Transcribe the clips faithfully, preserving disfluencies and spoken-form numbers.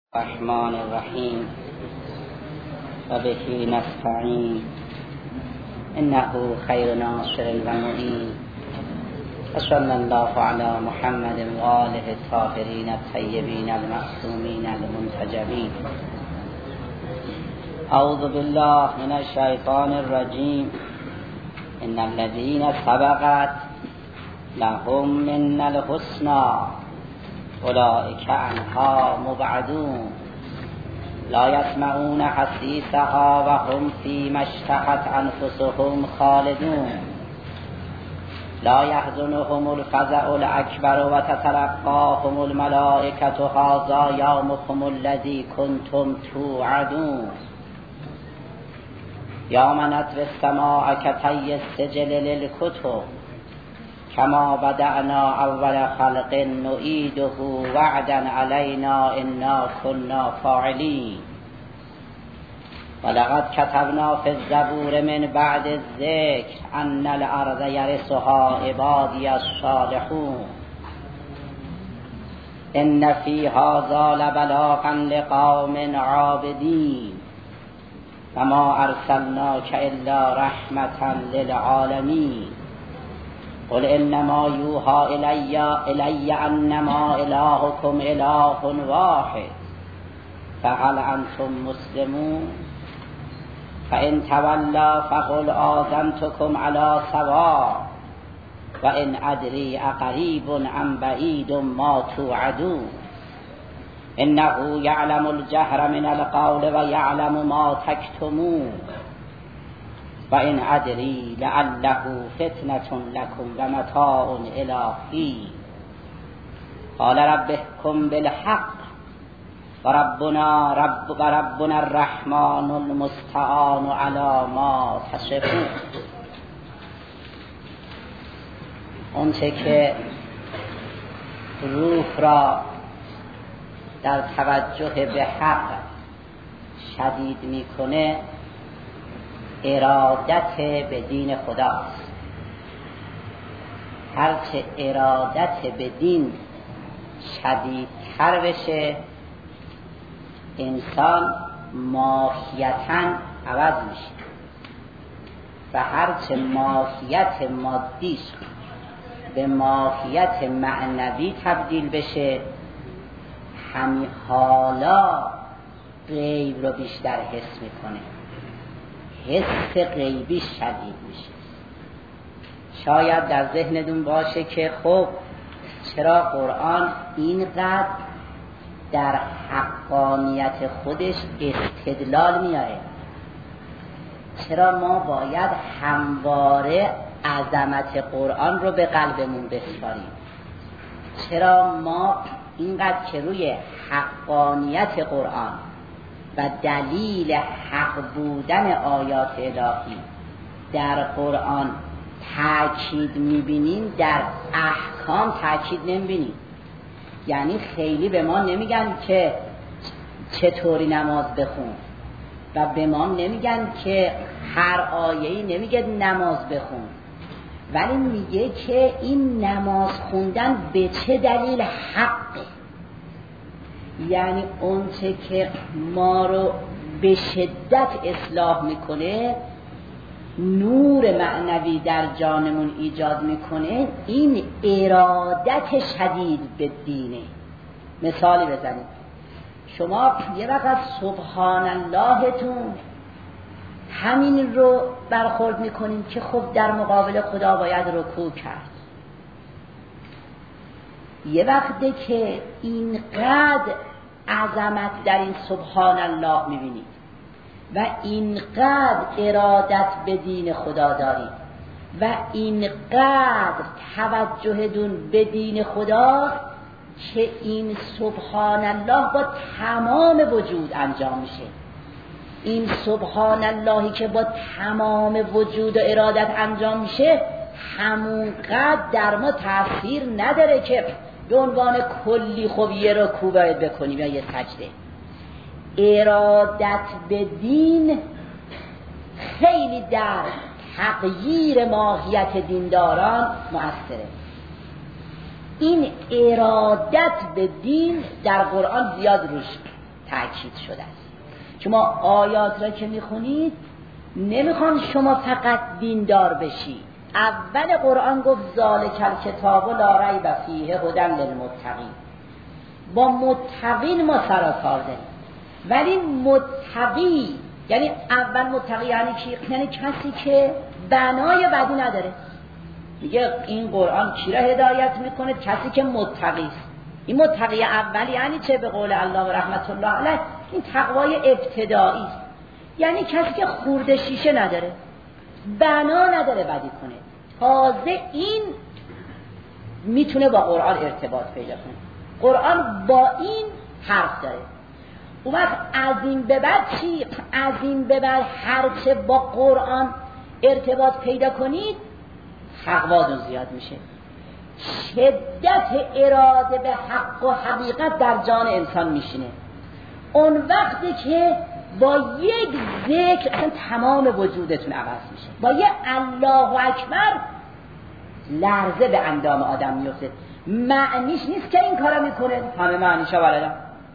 الرحمن الرحیم و به نستعین انه خیر ناصر و معین و صلی الله علی محمد و آله الطاهرین الطیبین المعصومین المنتجبین. اعوذ بالله من الشیطان الرجیم. ان الذین سبقت لهم من الحسنى اولئک عنها مبعدون لا یسمعون حسیسها و هم فیما اشتهت انفسهم خالدون لا یحزنهم الفزع الاکبر و تتلقاهم الملائکة هذا یومکم الذی کنتم توعدون یوم نطوی السماء کطی السجل للکتب کما بدأنا اول خلق نعیده وعدا علینا انا كنا فاعلین ولقد كتبنا في الزبور من بعد الذکر ان الارض یرثها عبادی الصالحون ان فی هذا لبلاغا لقوم عابدین وما ارسلناک الا رحمة للعالمین قل انما یوحى الی الی انما الهکم اله واحد فهل انتم مسلمون فان تولوا فقل آذنتكم على سواء وان ادری اقریب ام بعید ما توعدون انه یعلم الجهر من القول و یعلم ما تکتمون و این ادری لعله فتنة لکم و متاع الی حین قال رب احکم بالحق و ربنا رب و ربنا الرحمن المستعان علی ما تصفون. اونچه که روح را در توجه به حق شدید میکنه ارادت به دین خداست. هرچه ارادت به دین شدیدتر بشه انسان ماهیتاً عوض میشه و هرچه ماهیت مادیش به ماهیت معنوی تبدیل بشه همین حالا غیب رو بیشتر حس میکنه، حس غیبی شدید میشه. شاید در ذهنتون باشه که خب چرا قرآن اینقدر در حقانیت خودش استدلال میاره، چرا ما باید همواره عظمت قرآن رو به قلبمون بسپاریم، چرا ما اینقدر که روی حقانیت قرآن و دلیل حق بودن آیات الهی در قرآن تأکید میبینیم در احکام تأکید نمیبینیم. یعنی خیلی به ما نمیگن که چطوری نماز بخون و به ما نمیگن که هر آیه‌ای نمیگه نماز بخون، ولی میگه که این نماز خوندن به چه دلیل حقه. یعنی اون چه که ما رو به شدت اصلاح میکنه، نور معنوی در جانمون ایجاد میکنه، این ارادت شدید به دینه. مثالی بزنید، شما یه وقت از سبحان اللهتون همین رو برخورد میکنیم که خب در مقابل خدا باید رکوع کرد. یه وقته که اینقدر عظمت در این سبحان الله میبینید و اینقدر ارادت به دین خدا دارید و اینقدر توجهتون به دین خدا که این سبحان الله با تمام وجود انجام میشه. این سبحان اللهی که با تمام وجود و ارادت انجام میشه همونقدر در ما تاثیر نداره که به عنوان کلی خب یه رکوع باید بکنیم یا یه سجده. ارادت به دین خیلی در تغییر ماهیت دینداران مؤثره. این ارادت به دین در قرآن زیاد روش تاکید شده است. شما آیات را که میخونید نمیخوان شما فقط دیندار بشید. اول قرآن گفت ذالک الکتاب لا ریب فیه هدی للمتقین. با متقین ما سر و کار داریم، ولی متقی یعنی اول متقی یعنی کی؟ یعنی کسی که بنای بدی نداره. میگه این قرآن کی را هدایت میکنه؟ کسی که متقی است. این متقی اول یعنی چه؟ به قول الله و رحمت الله علیه این تقوای ابتدایی است، یعنی کسی که خورده شیشه نداره، بنا نداره بدی کنه. تازه این میتونه با قرآن ارتباط پیدا کنه. قرآن با این حرف داره. اون وقت از این به بعد چی؟ از این به بعد هرچه با قرآن ارتباط پیدا کنید تقواتون زیاد میشه. شدت اراده به حق و حقیقت در جان انسان میشینه. اون وقتی که با یک ذکر اصلا تمام وجودتون عوض میشه. با یک الله اکبر لرزه به اندام آدم میفته. معنیش نیست که این کارا میکنه، همه معنیشا بلدم،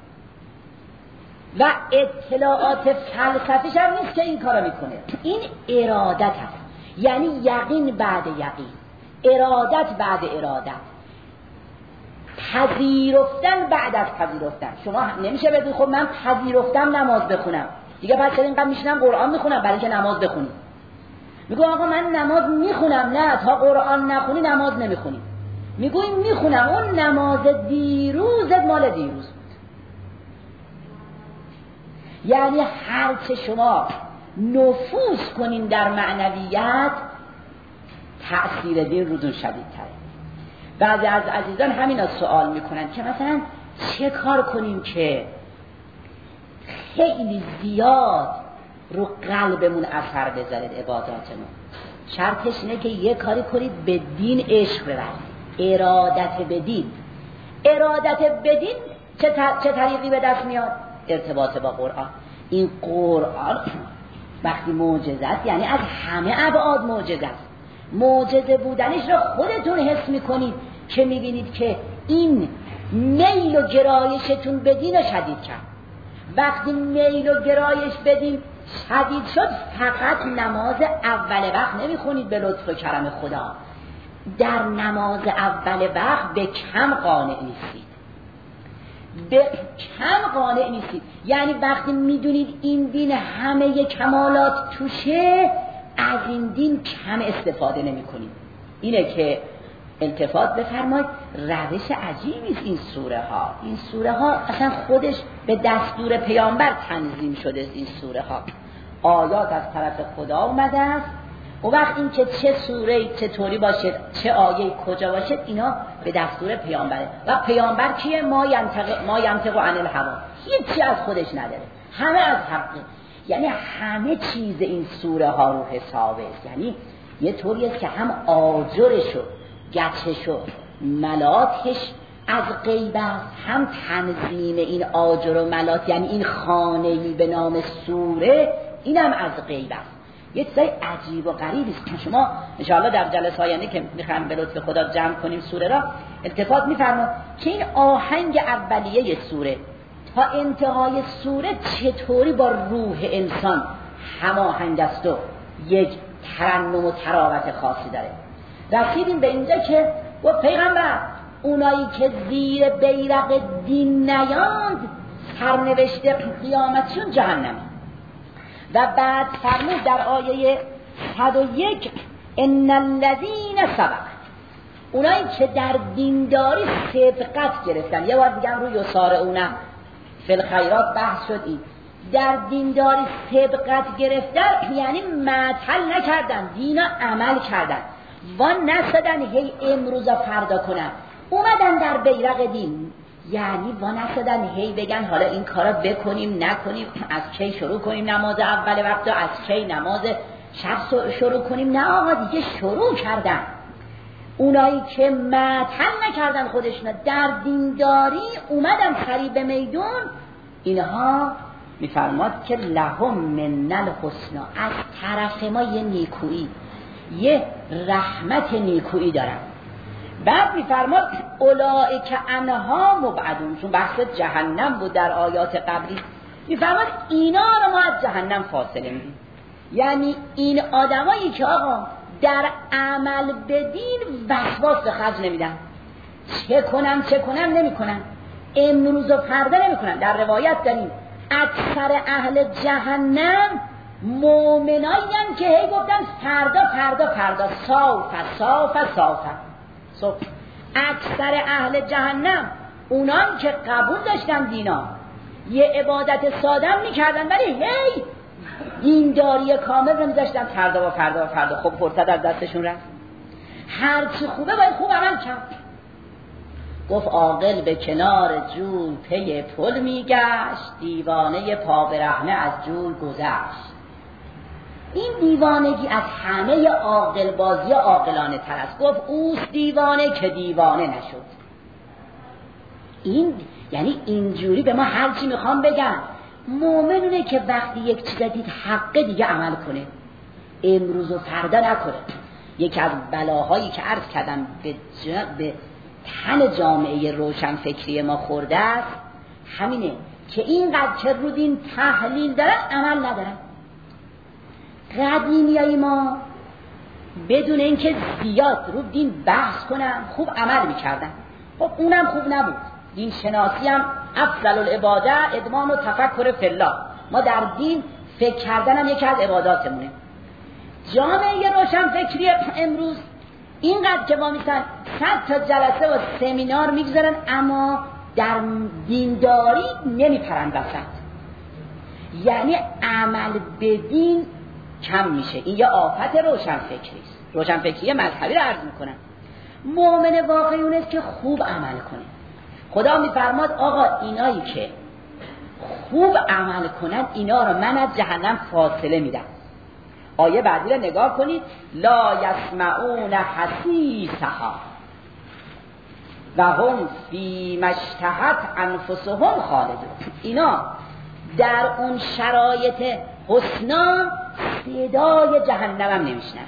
و اطلاعات فلسفیش هم نیست که این کارا میکنه. این ارادت هست، یعنی یقین بعد یقین، ارادت بعد ارادت، پذیرفتن بعد از پذیرفتن. شما نمیشه بگید خب من پذیرفتم نماز بخونم دیگه بعد چرا اینقدر میشینم قرآن میخونم برای اینکه نماز بخونی. میگم آقا من نماز میخونم، نه تا قرآن نخونی نماز نمیخونی. میگوی میخونم، اون نماز دیروزت مال دیروز بود. یعنی هر چه شما نفوذ کنین در معنویت تأثیر دین رو دون شدیدتره. بعضی از عزیزان همینا سوال میکنن که مثلا چه کار کنیم که خیلی زیاد رو قلبمون اثر بذارد عباداتمون. شرطش اینه که یه کاری کنید به دین عشق ببرید، ارادت به دین. ارادت به دین چه, چه طریقی به دست میاد؟ ارتباط با قرآن. این قرآن وقتی معجزه است یعنی از همه ابعاد معجزه است. معجزه بودنش رو خودتون حس میکنید که میبینید که این میل و گرایشتون به دین رو شدید کرد. وقتی میل و گرایش بدین شدید شد، فقط نماز اول وقت نمیخونید به لطف و کرم خدا، در نماز اول وقت به کم قانع نیستید، به کم قانع نیستید. یعنی وقتی میدونید این دین همه کمالات توشه، از این دین کم استفاده نمی کنید. اینه که التفات بفرمایید، روش عجیبی است این سوره ها. این سوره ها اصلا خودش به دستور پیامبر تنظیم شده است. این سوره ها آیات از طرف خدا اومده است، و وقت این که چه سوره چطوری باشد، چه آیه کجا باشد، اینا به دستور پیامبره. و پیامبر کیه؟ ما ینطق ما ینطق عن الهوا، هیچی از خودش نداره، همه از حقه. یعنی همه چیز این سوره ها رو حسابه است. یعنی یه طوری است که هم آجرش و گچش و ملاتش از غیب است، هم تنظیم این آجر و ملات، یعنی این خانه‌ای به نام سوره، اینم از غیب است. یه چیز عجیب و غریبی است که شما ان شاء الله در جلسه آینده که میخوام به لطف خدا جمع کنیم سوره را، التفات می‌فرمایید که این آهنگ اولیه سوره تا انتهای سوره چطوری با روح انسان هماهنگ است و یک ترنم و تراوت خاصی داره. رسیدیم به اینجا که و پیغمبر اونایی که زیر بیرق دین نیاند سرنوشت قیامتشون جهنم. و بعد فرمود در آیه صد و یک ان الذین سبق، اونایی که در دینداری سبقت گرفتن. یه بار دیگه هم روی یسارعون فی الخیرات بحث شد. این در دینداری سبقت گرفتن یعنی معطل نکردن، دینا عمل کردن، وان نسدن هی امروز فردا کنن، اومدن در بیرق دین. یعنی وان نسدن هی بگن حالا این کارا بکنیم نکنیم، از کی شروع کنیم نماز اول وقت، از کی نماز شب شروع کنیم. نه آقا دیگه شروع کردن. اونایی که معطل نکردن خودشون در دینداری اومدن سری به میدون، اینها میفرماد که لهم من الحسنا، از طرف ما یه نیکویی، یه رحمت نیکویی دارن. بعد میفرماد اولئک عنها مبعدون، چون بحث جهنم بود در آیات قبلی. میفرماد اینا رو ما از جهنم فاصله میدیم. یعنی این آدمایی که آقا در عمل بدین وسواس به خرج نمیدن، چه کنم چه کنم نمی کنن، امروز و فردا نمی کنن. در روایت داریم اکثر اهل جهنم مومنایی که هی گفتن فردا فردا فردا صاف صاف صاف صاف. اکثر اهل جهنم اونان که قبول داشتن دینا یه عبادت ساده میکردن ولی هی دینداری کامل رو میذاشتن فردا و فردا و فردا. خب فرصت از دستشون رفت. هرچی خوبه باید خوب عمل کرد. گفت عاقل به کنار جوی پی پل میگشت، دیوانه پا برهنه از جوی گذشت. این دیوانگی از همه عاقل بازی عاقلانه تر است. گفت اوست دیوانه که دیوانه نشد. این یعنی اینجوری به ما هر چی میخوام بگم، مومنونه که وقتی یک چیز دید حق دیگه عمل کنه، امروز و فردا نکنه. یکی از بلاهایی که عرض کردم به, جا به تن جامعه روشن فکری ما خورده است همینه که اینقدر که رو دین تحلیل دارن عمل ندارن. قدیمیای ما بدون اینکه زیاد رو دین بحث کنن خوب عمل میکردن. خب اونم خوب نبود. دین شناسی هم افضل العباده ادمان و تفکر فی الله. ما در دین فکر کردن هم یکی از عباداتمونه. جامعه روشن فکری امروز اینقدر که ما میسن صد تا جلسه و سمینار میگذارن اما در دینداری نمیپرن وسط. یعنی عمل به دین کم میشه. این یه آفت روشن فکری است. روشن فکری مذهبی رو عرض میکنن. مؤمن واقعی اون است که خوب عمل کنه. خدا میفرماد آقا اینایی که خوب عمل کنن اینا رو من از جهنم فاصله میدم. آیه بعدی رو نگاه کنید. لا یسمعون حسیسها و هم فی مشتهت انفسهم خالدون. اینا در اون شرایط حسنا صدای جهنم هم نمیشنن.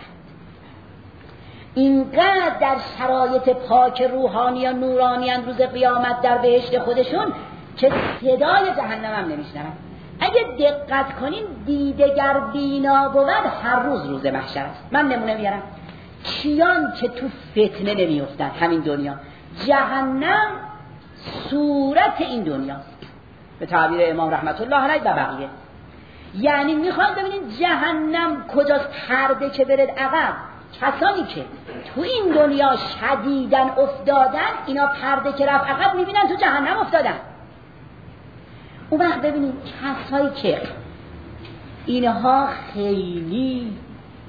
اینقدر در شرایط پاک روحانی و نورانی روز قیامت در بهشت خودشون که صدای جهنم هم نمیشنن. اگه دقت کنین دیدگر بینا بود هر روز روز محشر است. من نمونه میارم. کیان که تو فتنه نمیافتن همین دنیا، جهنم صورت این دنیاست به تعبیر امام رحمت الله علیه و بقیه. یعنی میخوام ببینین جهنم کجاست. پرده که برد عقب، کسانی که تو این دنیا شدیدن افتادن اینا پرده که رفت عقب میبینن تو جهنم افتادن. اون وقت ببینید کسایی که اینها خیلی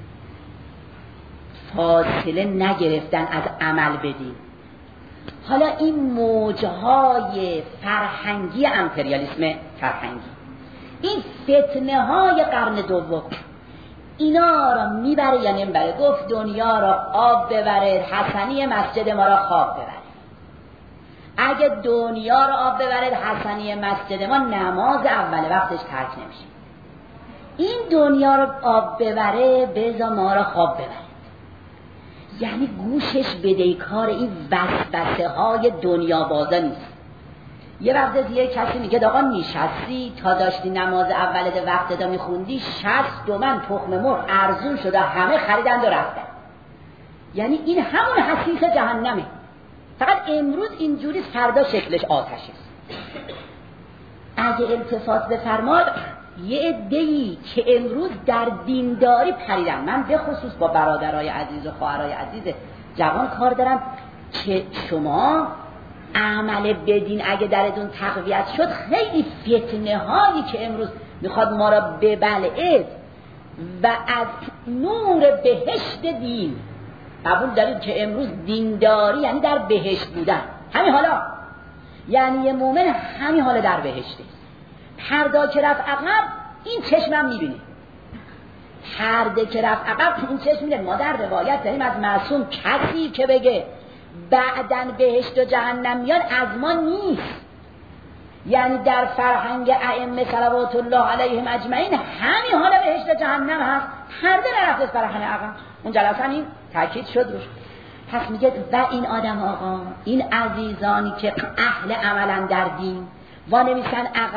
فاصله نگرفتن از عمل بدین. حالا این موجهای فرهنگی امپریالیسم فرهنگی، این فتنه های قرن دوم اینا را میبره یا نمیبره. گفت دنیا را آب ببره، حسنی مسجد ما را خواب ببره. اگه دنیا را آب ببره حسنی مسجد ما نماز اول وقتش ترک نمیشه. این دنیا را آب ببره بذار ما را خواب ببره. یعنی گوشش بدهکار این وسوسه های دنیا بازا نیست. یه وقت دیگه کسی میگه آقا میشستی تا داشتی نماز اول ده وقت دا میخوندی شصت تومن تخم مرغ ارزون شده همه خریدند و رفتن. یعنی این همون حسیس جهنمه، فقط امروز اینجوری فردا شکلش آتش است. اگه التفات بفرماد یه عده‌ای که امروز در دینداری پریدن، من به خصوص با برادرای عزیز و خواهرای عزیز جوان کار دارم که شما عمل بدین اگه درتون تقویت شد خیلی فتنه هایی که امروز میخواد ما را ببلعه و از نور بهشت دین قبول دارید که امروز دینداری یعنی در بهشت بودن. همین حالا یعنی یه مومن همین حالا در بهشته. پردا که رفت عقب این چشمم میبینه، پرده که رفت عقب این چشم میبینه. ما در روایت داریم از معصوم کسی که بگه بعدن بهشت و جهنم میان از ما نیست. یعنی در فرهنگ ائمه صلوات الله علیهم اجمعین همین حالا بهشت و جهنم هست، پرده نرفته از فرهنگ عقب. اون جلسه این تاکید شد روش. پس میگه و این آدم آقا، این عزیزانی که اهل عملن در دین و نمیشن عقب،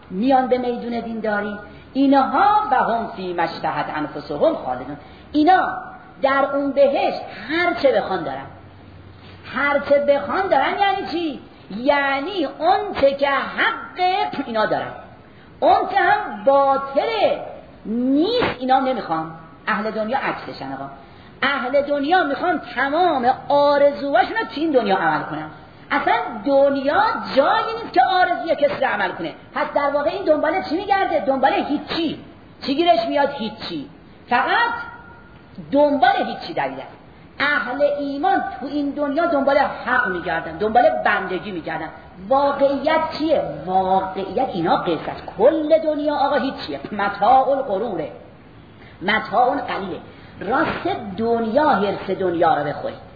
میان به میدون دینداری، اینها و هم فی مشتهت انفسهم خالدون، اینا در اون بهشت هر چه بخوان دارن. هر چه بخوان دارن یعنی چی؟ یعنی اون چه که حق اینا دارن، اون که هم باطله نیست اینا نمیخوان. اهل دنیا عکسشن. آقا اهل دنیا میخوان تمام آرزوهاشون رو تو این دنیا عمل کنن. اصلا دنیا جایی نیست که آرزوی کسی رو عمل کنه. پس در واقع این دنبال چی میگرده؟ دنبال هیچی. چی گیرش میاد؟ هیچی. فقط دنبال هیچی دویدن. اهل ایمان تو این دنیا دنبال حق میگردن، دنبال بندگی میگردن. واقعیت چیه؟ واقعیت اینا قصد کل دنیا آقا هیچیه، متاع الغروره، متاع قلیله. راست دنیا هرس دنیا رو بخورید.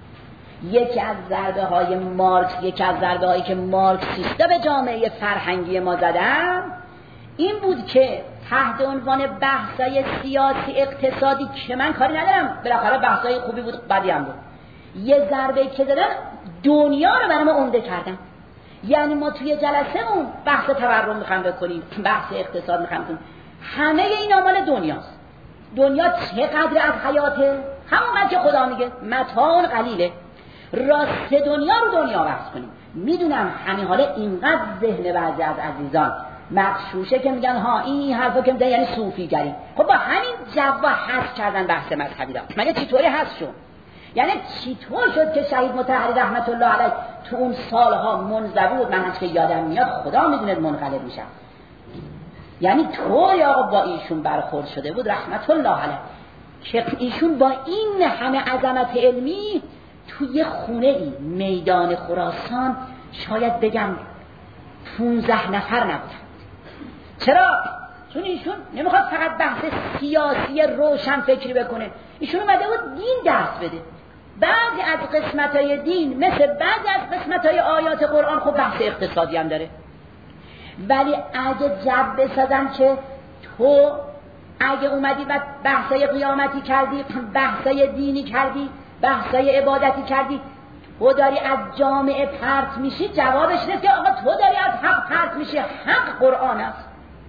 یکی از ضربه های مارکس، یکی از ضربه هایی که مارکسیستا به جامعه فرهنگی ما زدن این بود که تحت عنوان بحثای سیاسی اقتصادی که من کاری ندارم، بالاخره بحثای خوبی بود، بدی هم بود، یه ضربه که زدن دنیا رو برای ما عمده کردن. یعنی ما توی جلسه اون بحث تورم میخوایم بکنیم، بحث اقتصاد میخوایم بکنیم، همه این مال دنیاست. دنیا چقدر از حیاته؟ همونقدر که خدا میگه متاع قلیله. راست دنیا رو دنیا بحث کنیم. میدونم همین حالا اینقدر ذهن بعضی از عزیزان مغشوشه که میگن ها این حرفا که میگن یعنی صوفی گری. خب با همین جو حذف کردن بحث مذهبی را. مگه چطوری حذف شد؟ یعنی چطور شد که شهید مطهری رحمت الله علیه تو اون سالها منزوی بود؟ من هست که یادم میاد خدا میدونه منقلب میشم. یعنی طوری آقا با ایشون برخورد شده بود رحمت الله علیه که ایشون با این همه عظمت علمی توی خونه ای میدان خراسان شاید بگم پونزده نفر نبودن. چرا؟ چون ایشون نمیخواد فقط بحث سیاسی روشن فکری بکنه، ایشون اومده بود دین درس بده. بعضی از قسمت‌های دین مثل بعضی از قسمت‌های آیات قرآن خب بحث اقتصادی هم داره، ولی اگه جب بسازن که تو اگه اومدی و بحثای قیامتی کردی، بحثای دینی کردی، بحثای عبادتی کردی، تو داری از جامعه پرت میشی، جوابش نیست که آقا تو داری از حق پرت میشی، حق قرآن است.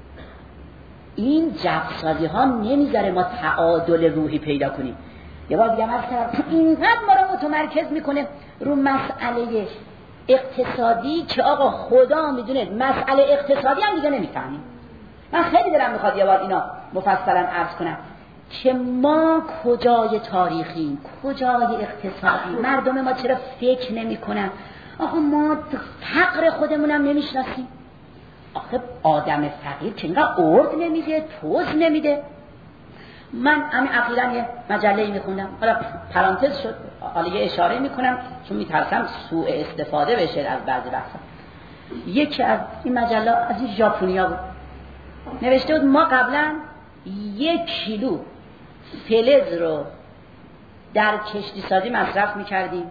این جبسازی ها نمیذاره ما تعادل روحی پیدا کنیم. یه بار دیگه عرض کردم اینقدر ما رو متمرکز میکنه رو مسئله اقتصادی که آقا خدا میدونه مسئله اقتصادی هم دیگه نمیفهمیم. من خیلی دلم میخواد یه بار اینا مفصلا عرض کنم که ما کجای تاریخیم، کجای اقتصادی، مردم ما چرا فکر نمی کنن؟ آخه ما فقر خودمونم نمیشناسیم. آخه آدم فقیر که اینقدر ارد نمیده، توز نمیده. من همین اخیراً یه مجله میخوندم، حالا پرانتز شد، حالا یه اشاره میکنم چون میترسم سوء استفاده بشه از بعضی بحثا. یکی از این مجله از این ژاپنیا بود، نوشته بود ما قبلا یک کیلو فلز رو در کشتی سازی مصرف میکردیم،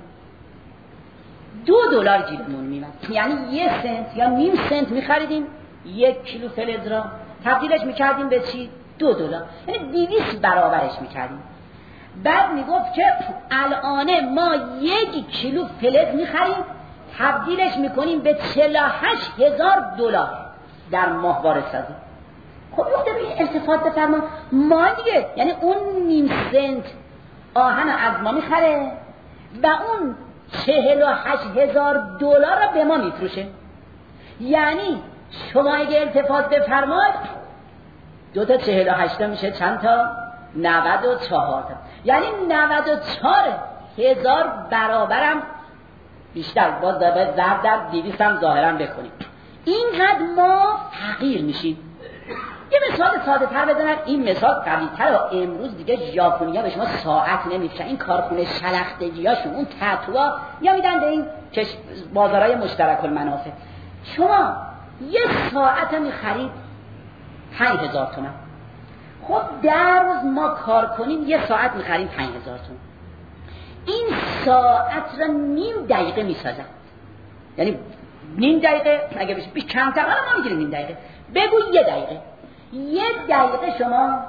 دو دلار جیبمون میمد، یعنی یه سنت یا نیم سنت میخریدیم یک کیلو فلز را، تبدیلش میکردیم به چی؟ دو دلار، یعنی دویست برابرش میکردیم. بعد میگفت که الان ما یک کیلو فلز میخریم تبدیلش میکنیم به چهل و هشت هزار دلار در ماهواره سازی. خب یه به التفات بفرما، ما دیگه یعنی اون نیم سنت آهن از ما میخره و اون چهل و هشت هزار دلار را به ما میفروشه. یعنی شما اگه التفات بفرمایید دو تا چهل و هشت میشه چند تا؟ نود و چهار تا، یعنی نود و چهار هزار برابرم بیشتر باز باید ضرب در دویست هم ظاهرا بکنیم. این حد ما فقیر میشیم. یه مثال ساده تر بزنم، این مثال قوی تر. امروز دیگه ژاپنیا به شما ساعت نمیفروشن، این کارخونه شلختگی هاشون اون تتوا یا میدن به این بازارهای مشترک المنافع. شما یه ساعت میخرید پنج هزار تومان، خب در روز ما کار کنیم یه ساعت میخریم پنج هزار تومان. این ساعت را نیم دقیقه میسازن، یعنی نیم دقیقه اگه بشه بیش کمتر ما میگیریم نیم دقیقه، بگو یه دقیقه یه دقیقه شما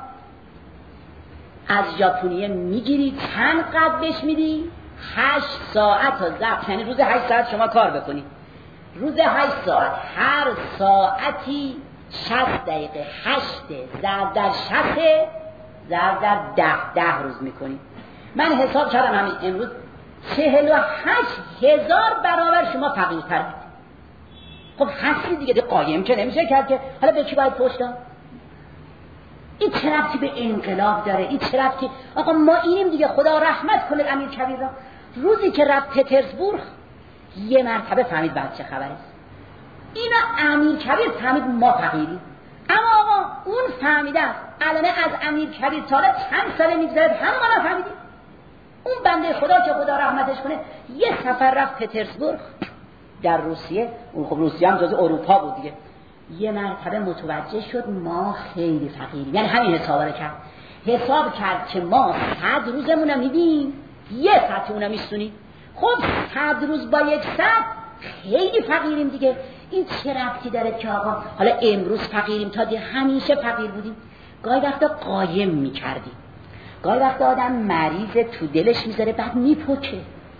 از ژاپنیه میگیری چند قد بهش میدی؟ هشت ساعت تا ضبط، یعنی روز هشت ساعت شما کار بکنی، روز هشت ساعت هر ساعتی شصت دقیقه هشت ضرب در شصت ضرب در ده ده روز میکنیم. من حساب کردم همین امروز چهل و هشت هزار برابر شما فقیرتر بود. خب هستی دیگه، دیگه قایم که نمیشه کرد که حالا به کی باید پشت داد؟ این چه ربطی به انقلاب داره؟ این چه ربطی؟ آقا ما اینیم دیگه، خدا رحمت کنه امیرکبیر را. روزی که رفت پترزبورگ یه مرتبه فهمید بعد چه خبره. اینا امیرکبیر فهمید ما فقیریم، اما آقا اون فهمیده است. الان از امیرکبیر تا چند سال میگذره همه ما نفهمیدیم. اون بنده خدا که خدا رحمتش کنه یه سفر رفت پترزبورگ در روسیه، اون خب روسیه هم جزء اروپا بود دیگه، یه مرتبه متوجه شد ما خیلی فقیریم. یعنی همین حسابا رو کرد، حساب کرد که ما صد روزمون رو میدیم یه ساعت اونو میسونیم. خب صد روز با یک ساعت خیلی فقیریم دیگه. این چه ربطی داره که آقا حالا امروز فقیریم تا دیگه همیشه فقیر بودیم؟ گاهی وقتا قایم میکردیم، گاهی وقتا آدم مریض تو دلش میذاره بعد میپکه.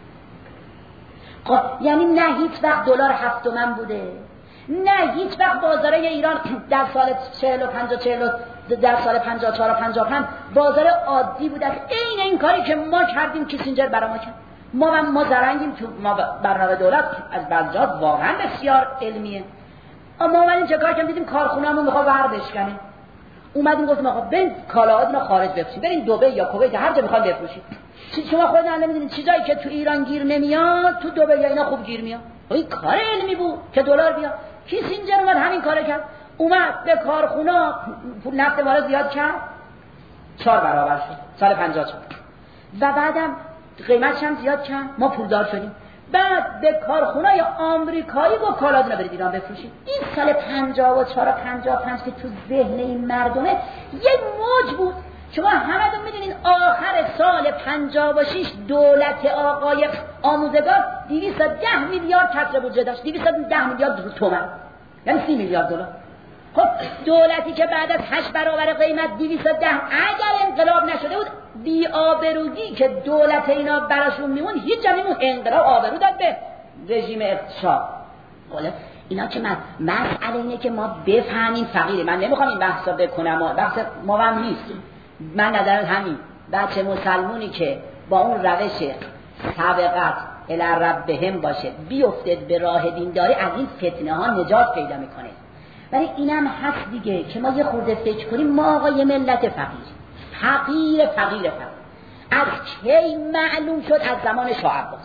یعنی نه هیچ وقت دلار هفت تومن بوده، نه هیچ وقت بازارای ایران در سال چهل و پنج و چهل در سال پنجاه و چهار و پنجاه و پنج بازار عادی بود. از عین این کاری که ما کردیم کیسینجر برای ما کرد. ما هم ما زرنگیم تو ما برنامه دولت از بعضیات واقعا بسیار علمیه. اما ما اومدیم چه کار کردیم؟ دیدیم کارخونه‌مون میخواد ور بشکنه، اومدیم گفتیم آقا بریم کالاهاتونو خارج بفروشید، بریم دبی یا کویت هر جا میخواد بفروشید. شما خودتون نمیدونید چیزایی که تو ایران گیر نمیاد تو دبی یا اینا خوب گیر میاد. این کار علمی بود که دلار بیاد. کیسینجر اومد همین کارو کرد، اومد به کارخونه نفت وارد زیاد کرد، چهار برابر شد سال پنجاه و چهار و بعدم قیمتش هم زیاد کرد، ما پولدار شدیم. بعد به کارخونه‌های آمریکایی با کالاتون برید ایران بفروشید. این سال پنجاه و چهار و پنجاه و پنج که تو ذهن این مردمه یه موج بود. شما همتون میدونین آخر سال پنجاه و شش دولت آقای آموزگار دویست و ده میلیارد کسر بودجه داشت، دویست و ده میلیارد تومان، یعنی سی میلیارد دلار. خب دولتی که بعد از هشت برابر قیمت دویست و ده اگر انقلاب نشده بود، بی آبرویی که دولت اینا براشون میمون هیچ جا میمون. انقلاب آبرو داد به رژیم شاه. حالا اینا که من مسئله اینه که ما بفهمیم فقیره. من نمیخوام این بحثا بکنم، بحث ما هم نیست. من نظرم همین بچه مسلمونی که با اون روش سابقت الی ربهم باشه بیفتد به راه دینداری از این فتنه ها نجات پیدا میکنه. ولی اینم هست دیگه که ما یه خورده فکر کنیم ما آقا یه ملت فقیر فقیر فقیر فقیر از کی معلوم شد؟ از زمان شاه عباس.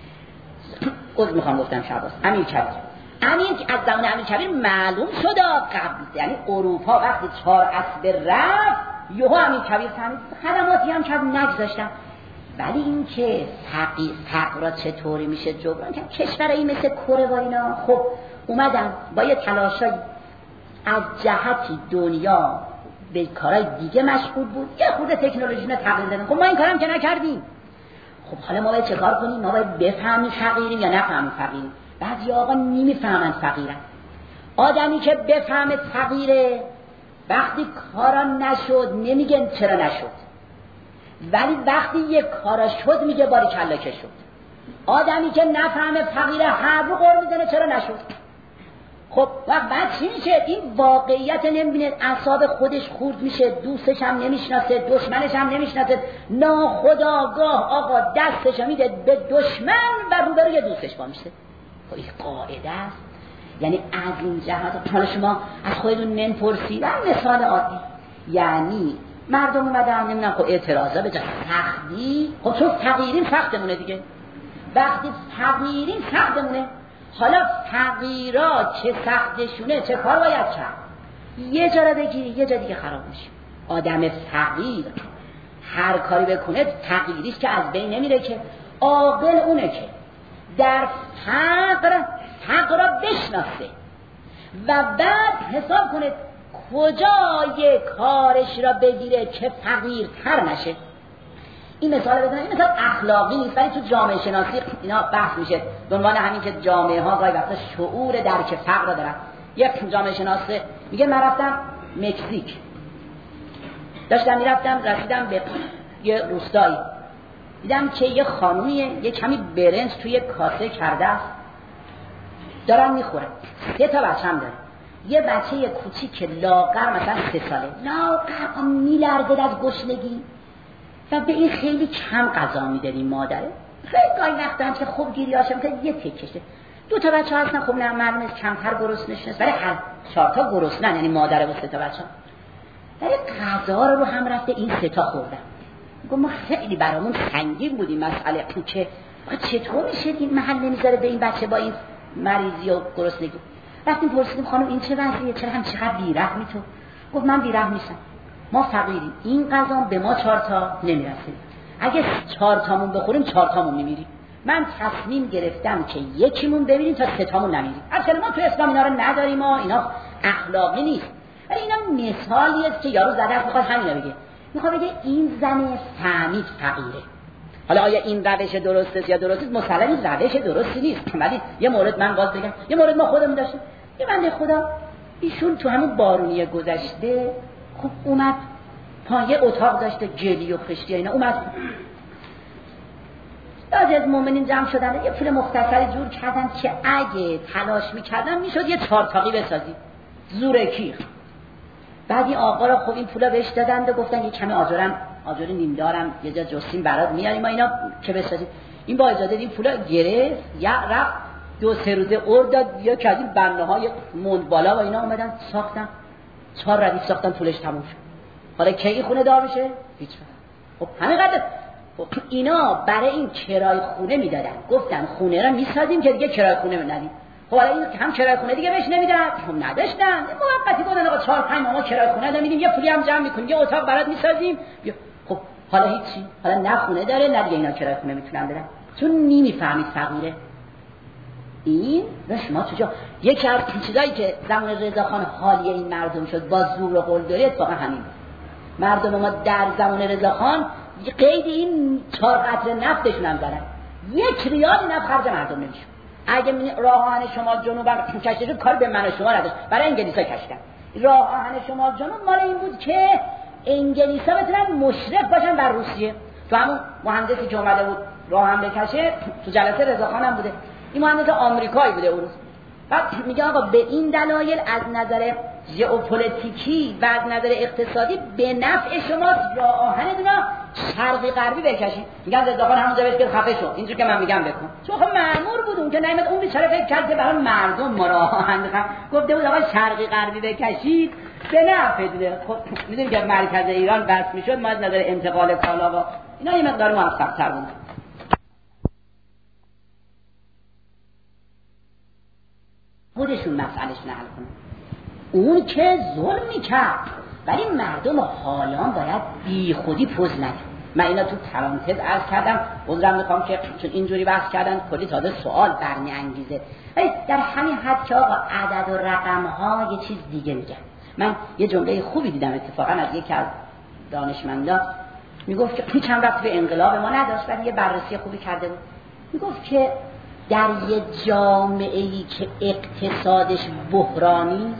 از میخوام گفتم شاه عباس امیرکبیر امیر از زمان امیرکبیر معلوم شد. قبل یعنی اروپا وقتی چهار اسب رفت یهو امیرکبیر فهمید خدماتی هم که نگذاشتن. ولی این که فقیر فقر چطوری میشه جبران کرد؟ کشورایی مثل کره و اینا خب اومدن با یه تلاشای از جهتی دنیا به کارهای دیگه مشغول بود، یه خورده تکنولوژی رو تغییر دادن. خب ما این کارم که نکردیم. خب حالا ما باید چه کار کنیم؟ ما باید بفهمیم فقیریم یا نفهمیم فقیریم. بعضی آقا نمیفهمن فقیرن. آدمی که بفهمه فقیره وقتی کارا نشد نمیگن چرا نشد، ولی وقتی یک کارا شد میگه باریکلا که شد. آدمی که نفهمه فقیره هر رو قر میزنه چرا نشد. خب وقت بعد چی میشه؟ این واقعیت نمیبینه، اعصاب خودش خورد میشه، دوستش هم نمیشناسه، دشمنش هم نمیشناسه، ناخودآگاه آقا دستش میده به دشمن و روبروی دوستش با میشه. خب این قاعده است. یعنی از این جهت حالا شما از خودتون نمیپرسید، مثال عادی یعنی مردم اومدن نمیدونم خب اعتراضا به جای سختی، خب چون فقیرین سختمونه دیگه، وقتی فقیرین سختمونه. حالا فقیرا چه سختشونه چه کار باید کرد؟ یه جا را بگیری یه جا دیگه خراب میشه. آدم فقیر هر کاری بکنه فقیریش که از بین نمیره که. عاقل اونه که در فقر فقر را بشناسه و بعد حساب کنه کجای کارش را بگیره که فقیرتر نشه. این مثال بزنم، این مثال اخلاقی نیست ولی تو جامعه شناسی اینا بحث میشه به عنوان همین که جامعه ها گاهی وقتا شعور درک فقر را دارن. یک جامعه شناس میگه من رفتم مکزیک، داشتم میرفتم رسیدم به یه روستایی، دیدم که یه خانومیه یه کمی برنج توی کاسه کرده است دارن میخورن، سه تا بچه‌م داره. یه بچه کوچیک لاغر مثلا سه ساله لاغر میلرزه از گشنگی و به این خیلی کم غذا میدادیم مادره. خیلی گاهی وقتا هم که خوب گیریاشم که یه تکشه دو تا بچه هستن خب نه معلومه کمتر گرسنه نشست ولی هر چهار تا گرسنن، یعنی مادر و سه تا بچه. ولی غذا رو هم رفته این سه تا خوردن. گفت ما خیلی برامون سنگین بودیم مسئله که چطور میشه این محل نمیذاره به این بچه با این مریضی و گرسنگی. رفتیم پرسیدیم خانم این چه وضعیه، چرا هم چقدر بی‌رحمی تو؟ گفت من بی‌رحم نیستم، ما فقیریم، این غذا به ما چهار تا نمیرسه، اگه چهار تامون بخوریم چهار تامون میمیریم. من تصمیم گرفتم که یکیمون بمیریم تا سه تامون نمیریم. اصلا ما تو اسلام اینا رو نداریم، ما اینا اخلاقی نیست. ولی اینا مثالیه است که یارو زده است میخواد همینا بگه. میخواد بگه این زن فهمید فقیره. حالا آیا این روش درسته یا درست نیست؟ مسلماً این روش درستی نیست. ولی یه مورد من باز بگم، یه مورد ما خودمون داشتیم. یه بنده خدا ایشون تو همون بارونی گذشته خب اومد پایه اتاق داشته جلی و خشتی اینا، اومد بعضی از مؤمنین جمع شدن یه پول مختصری جور کردن که اگه تلاش میکردن میشد یه چارتاقی بسازی زورکی. بعد این آقا را خب این پولا بهش دادن و گفتن یه کمی آجرم آجر نیم دارم یه جا جستیم برات میاریم اینا که بسازی. این با اجازه این پولا گرفت یا رفت دو سه روزه اور داد یا که از این بناهای موند بالا و اینا اومدن ساختن چهار ردیف ساختن، پولش تموم شد. حالا کی خونه دار میشه؟ هیچ وقت. خب همین قدر اینا برای این کرای خونه میدادن، گفتن خونه را میسازیم که دیگه کرای خونه ندیم. خب حالا این هم کرای خونه دیگه بهش نمیدن، هم نداشتن، موقتی گفتن آقا چهار پنج ماه کرای خونه نمیدیم، یه پولی هم جمع میکنیم یه اتاق برات میسازیم. خب حالا هیچی، حالا نه خونه داره نه دیگه اینا کرای خونه میتونن بدن، چون نمیفهمید فقیره. این و شما تو جا یکی از چیزایی که زمان رضاخان حالی این مردم شد با زور و قول داره اتفاقا همین بود. مردم ما در زمان رضاخان قید این چهار قطره نفتشون هم زدن، یک ریال نفت خرج مردم نمیشه. اگه راه آهن شمال جنوب هم کشته شد کار به من و شما نداشت، برای انگلیسا کشتن. راه آهن شمال جنوب مال این بود که انگلیسا بتونن مشرف باشن بر روسیه. تو همون مهندسی که اومده بود راه آهن بکشه تو جلسه رضاخان هم بوده، این مهندس آمریکایی بوده اون روز. بعد میگه آقا به این دلایل از نظر ژئوپلیتیکی و از نظر اقتصادی به نفع شما راه آهنتون رو شرقی غربی بکشید. میگن رضاخان همونجا بهش بگه خفه شو، اینجوری که من میگم بکن. چون خب مأمور بود اون که نمیاد، اون بیچاره فکر کرد که برای مردم ما راه آهن بخوام، گفته بود آقا شرقی غربی بکشید به نفع دیگه. خب میدونید که مرکز ایران بس میشد، ما از نظر انتقال کالا و اینا یه مقدار موفق‌تر بود. خودشون مسئله‌شون حل کنن. اون که ظلم میکرد، ولی مردم حالان باید بی خودی پوز نده. من اینا تو پرانتز عرض کردم، عذرم میخوام که چون اینجوری بحث کردن کلی تازه سوال برمی انگیزه. ولی در همین حد که آقا عدد و رقم ها یه چیز دیگه میگن. من یه جمله خوبی دیدم اتفاقا از یکی از دانشمندا، میگفت که چند وقت به انقلاب ما نداشت ولی یه بررسی خوبی کرده بود. میگفت که در یه جامعه‌ای که اقتصادش بحرانی،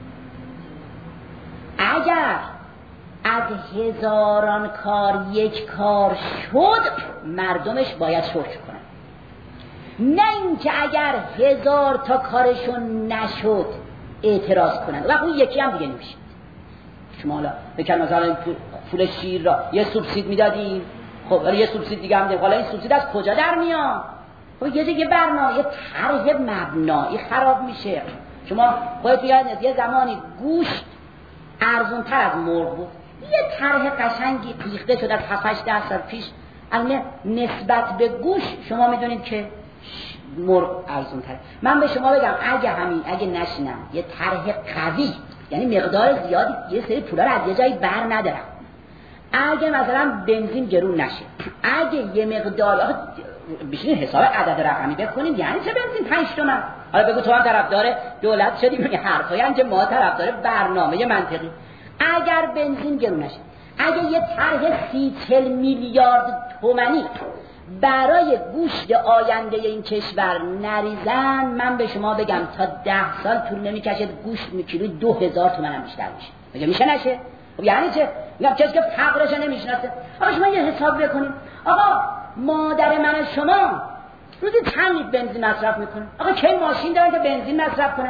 اگر از هزاران کار یک کار شد مردمش باید شکر کنن، نه اینکه اگر هزار تا کارشون نشد اعتراض کنن و اون یکی هم دیگه نمیشه. شما حالا بکن مثلا پول شیر را یه سوبسید میدادیم، خب ولی یه سوبسید دیگه هم دیم، حالا این سوبسید از کجا در میاد؟ خب یه دیگه برنامه یه طرح مبنایی خراب میشه. شما خودت یاد یه زمانی گوشت ارزون تر از مرغ بود، یه طرح قشنگی ریخته شد از هفت هشت سال پیش، الان نسبت به گوش شما میدونید که مرغ ارزون تره. من به شما بگم اگه همین اگه نشینم یه طرح قوی، یعنی مقدار زیادی یه سری پولا رو از یه جایی بر ندارم، اگه مثلا بنزین گرون نشه، اگه یه مقدار بشینید حساب عدد رقمی بکنید، یعنی چه بنزین پنج تومن، حالا بگو تو هم طرفدار دولت شدی، میگه حرفایی هم که ما طرفدار برنامه منطقی. اگر بنزین گرون نشه، اگه یه طرح سی چل میلیارد تومانی برای گوشت آینده این کشور نریزن، من به شما بگم تا ده سال طول نمیکشه گوشت کیلوی دو هزار تومن هم بیشتر میشه. میگه میشه نشه؟ خب یعنی چه؟ میگم کسی که فقرش نمیشناسه. آقا شما یه حساب بکنیم، آقا مادر من شما روزی چند لیتر بنزین مصرف میکنه؟ آقا کی ماشین دارن که بنزین مصرف کنه؟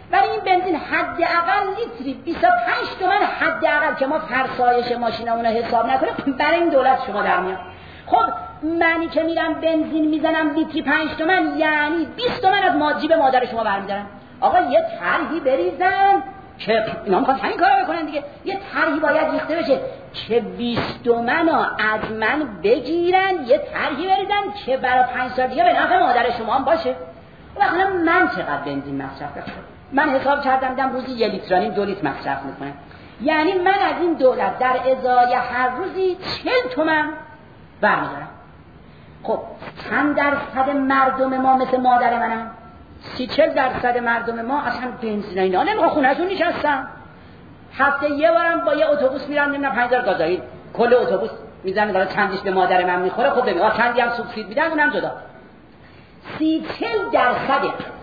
ولی این بنزین حداقل لیتری بیست و پنج تومن حداقل که ما فرسایش ماشینمون رو حساب نکنیم برای این دولت شما در میاد. خب منی که میرم بنزین میزنم لیتری پنج تومن یعنی بیست تومن از ماجیب مادر شما برمیدارن. آقا یه طرحی بریزن که اینا میخوان همین کارو بکنن دیگه. یه طرحی باید ریخته بشه که بیست تومن از من بگیرن، یه طرحی بریزن که برای پنج سال دیگه به نفع مادر شما هم باشه. واقعا من چقدر بنزین مصرف کنم؟ من حساب کردم دیدم روزی یه لیترانیم دو لیتر مصرف میکنم. یعنی من از این دولت در ازای هر روزی چهل تومن برمیدارم. خب چند درصد مردم ما مثل مادر منم؟ سی چل درصد مردم ما اصلا بنزین اینا نمیخوام، خونه‌شون نشستم. هفته یه بارم با یه اتوبوس میرم نمیدونم پنج هزار گازوئیل کل اتوبوس میزنه داره چندیش به مادر من میخوره. خب ببین چندی هم سوبسید میدن اونم جدا. سی چل درصد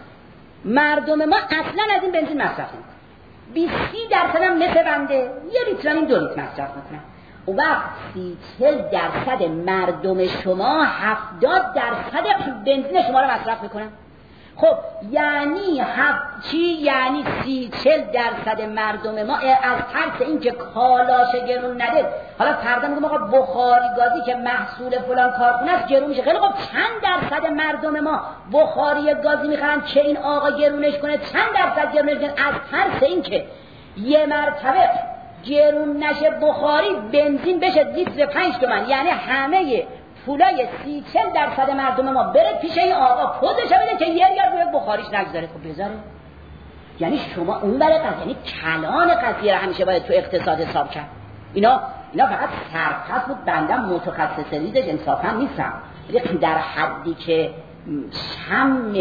مردم ما اصلا از این بنزین مصرف نمیکنن. بیست درصد هم مثل بنده یه لیترانیم دو لیتر مصرف میکنن. اون وقت سی چل درصد مردم شما هفتاد درصد بنزین شما رو مصرف میکنن. خب یعنی هفت چی؟ یعنی سی چل درصد مردم ما از ترس این که کالاش گرون نده، حالا فردا میگم آقا بخاری گازی که محصول فلان کارخونه است گرون میشه. خیلی خب چند درصد مردم ما بخاری گازی میخرن که این آقا گرونش کنه؟ چند درصد گرونش کنه؟ از ترس این که یه مرتبه گرون نشه بخاری بنزین بشه لیتر پنج تومن، یعنی همه پولای سی چل درصد مردم ما بره پیش این آقا پوزش بده که یه ریال روی بخاریش نگذاره. خب بذاره. یعنی شما اون برای قضیه، یعنی کلان قضیه رو همیشه باید تو اقتصاد حساب کرد. اینا اینا فقط سرپس بود، بنده متخصص ریزش انصافا نیستم، ولی در حدی که شم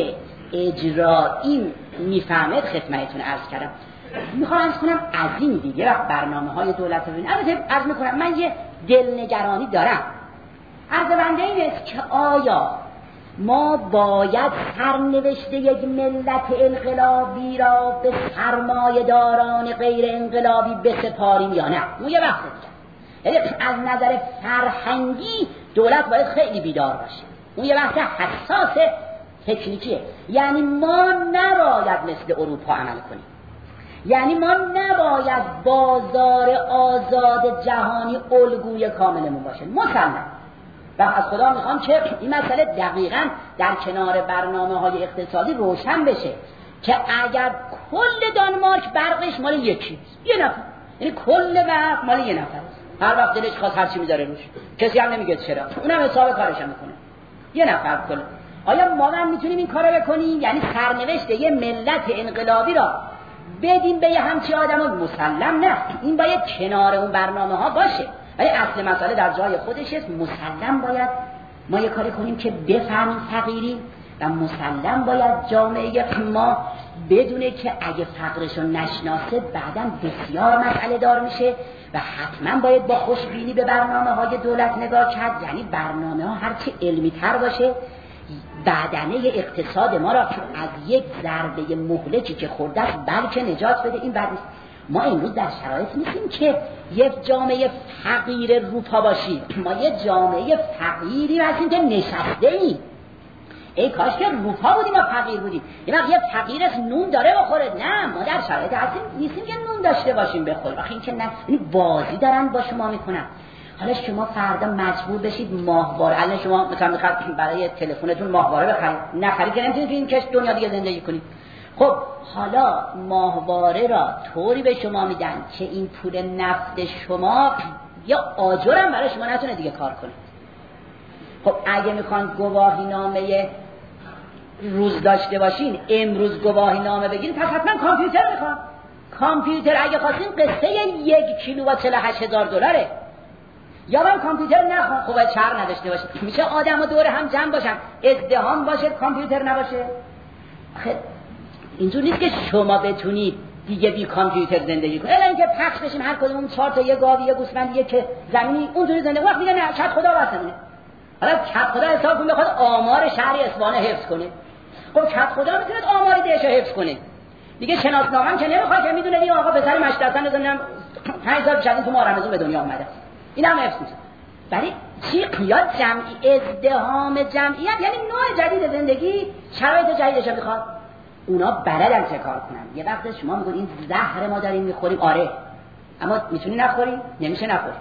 اجرایی میفهمد خدمتتون عرض کردم. میخوام عرض کنم از این دیگه وقت برنامه‌های دولت رو ببینید. البته عرض میکنم من یه دلنگرانی دارم. عرض بنده این است که آیا ما باید سرنوشت یک ملت انقلابی را به سرمایه داران غیر انقلابی بسپاریم یا نه؟ اون یه بحث دیگه. یعنی از نظر فرهنگی دولت باید خیلی بیدار باشه. اون یه بحث حساس تکنیکیه. یعنی ما نباید مثل اروپا عمل کنیم. یعنی ما نباید بازار آزاد جهانی الگوی کاملمون باشه. مسلم و از خدا میخوام که این مسئله دقیقاً در کنار برنامه‌های اقتصادی روشن بشه که اگر کل دانمارک برقش مال یکی یه نفر، یعنی کل برق مال یه نفر، هر وقت دلش خواست هر چی میذاره روش، کسی هم نمیگه چرا، اونم حساب کارش میکنه، یه نفر کل. آیا ما هم میتونیم این کارو بکنیم؟ یعنی سرنوشت یه ملت انقلابی را بدیم به یه همچین آدم؟ مسلم نه، این باید کنار اون برنامه ها باشه، ولی اصل مسئله در جای خودش است. مسلم باید ما یه کاری کنیم که بفهمیم فقیری، و مسلم باید جامعه ما بدونه که اگه فقرشو نشناسه بعداً بسیار مسئله دار میشه و حتما باید با خوشبینی به برنامه های دولت نگاه کرد. یعنی برنامه ها هرچی علمی تر باشه بدنه اقتصاد ما را از یک ضربه مهلکی که خورده است بلکه نجات بده. این بعد ما امروز در شرایط نیستیم که یک جامعه فقیر روپا باشیم، ما یک جامعه فقیری هستیم که نشسته ایم. ای کاش که روپا بودیم و فقیر بودیم. یه وقت یه فقیر است نون داره بخوره، نه ما در شرایط هستیم نیستیم که نون داشته باشیم بخوریم. آخه این که نه، این بازی دارن با شما میکنن. حالا شما فردا مجبور بشید ماهواره، الان شما مثلا میخواد برای تلفنتون ماهواره بخرید، نخرید که نمیتونید این کش دنیا دیگه زندگی کنید. خب حالا ماهواره را طوری به شما میدن که این پول نفت شما یا آجرم برای شما نتونه دیگه کار کنه. خب اگه میخوان گواهی نامه روز داشته باشین، امروز گواهی نامه بگیرین، پس حتما کامپیوتر میخوان. کامپیوتر اگه خواستین قصه یک کیلو و چهل و هشت هزار دلاره. یا من کامپیوتر نخوام، خب باید شهر نداشته باشه، میشه آدم و دور هم جمع باشن، ازدحام باشه، کامپیوتر نباشه. خب اینجور نیست که شما بتونید دیگه بی کامپیوتر زندگی کنید. الان که پخش بشیم هر کدومون چهار تا یه گاوی یه گوسفند یه که زمینی اونجوری زندگی وقت دیگه نه، چت خدا واسمونه. حالا چت خدا حساب کنه بخواد آمار شهر اصفهان حفظ کنه. خب چت خدا میتونه آمار دهشو حفظ کنه. دیگه شناسنامه که نمیخواد که میدونه این آقا پسر مشترسن نمیدونم پنج سال پیش تو مارمزون به دنیا اومده. اینم حفظ میشه. ولی چی قیاد جمعی ازدحام جمعیت، یعنی نوع جدید زندگی، شرایط جدیدش میخواد. اونا بلدن چه کار کنن. یه وقت شما میگید این زهر ما داریم میخوریم، آره، اما میتونی نخوری؟ نمیشه نخوری.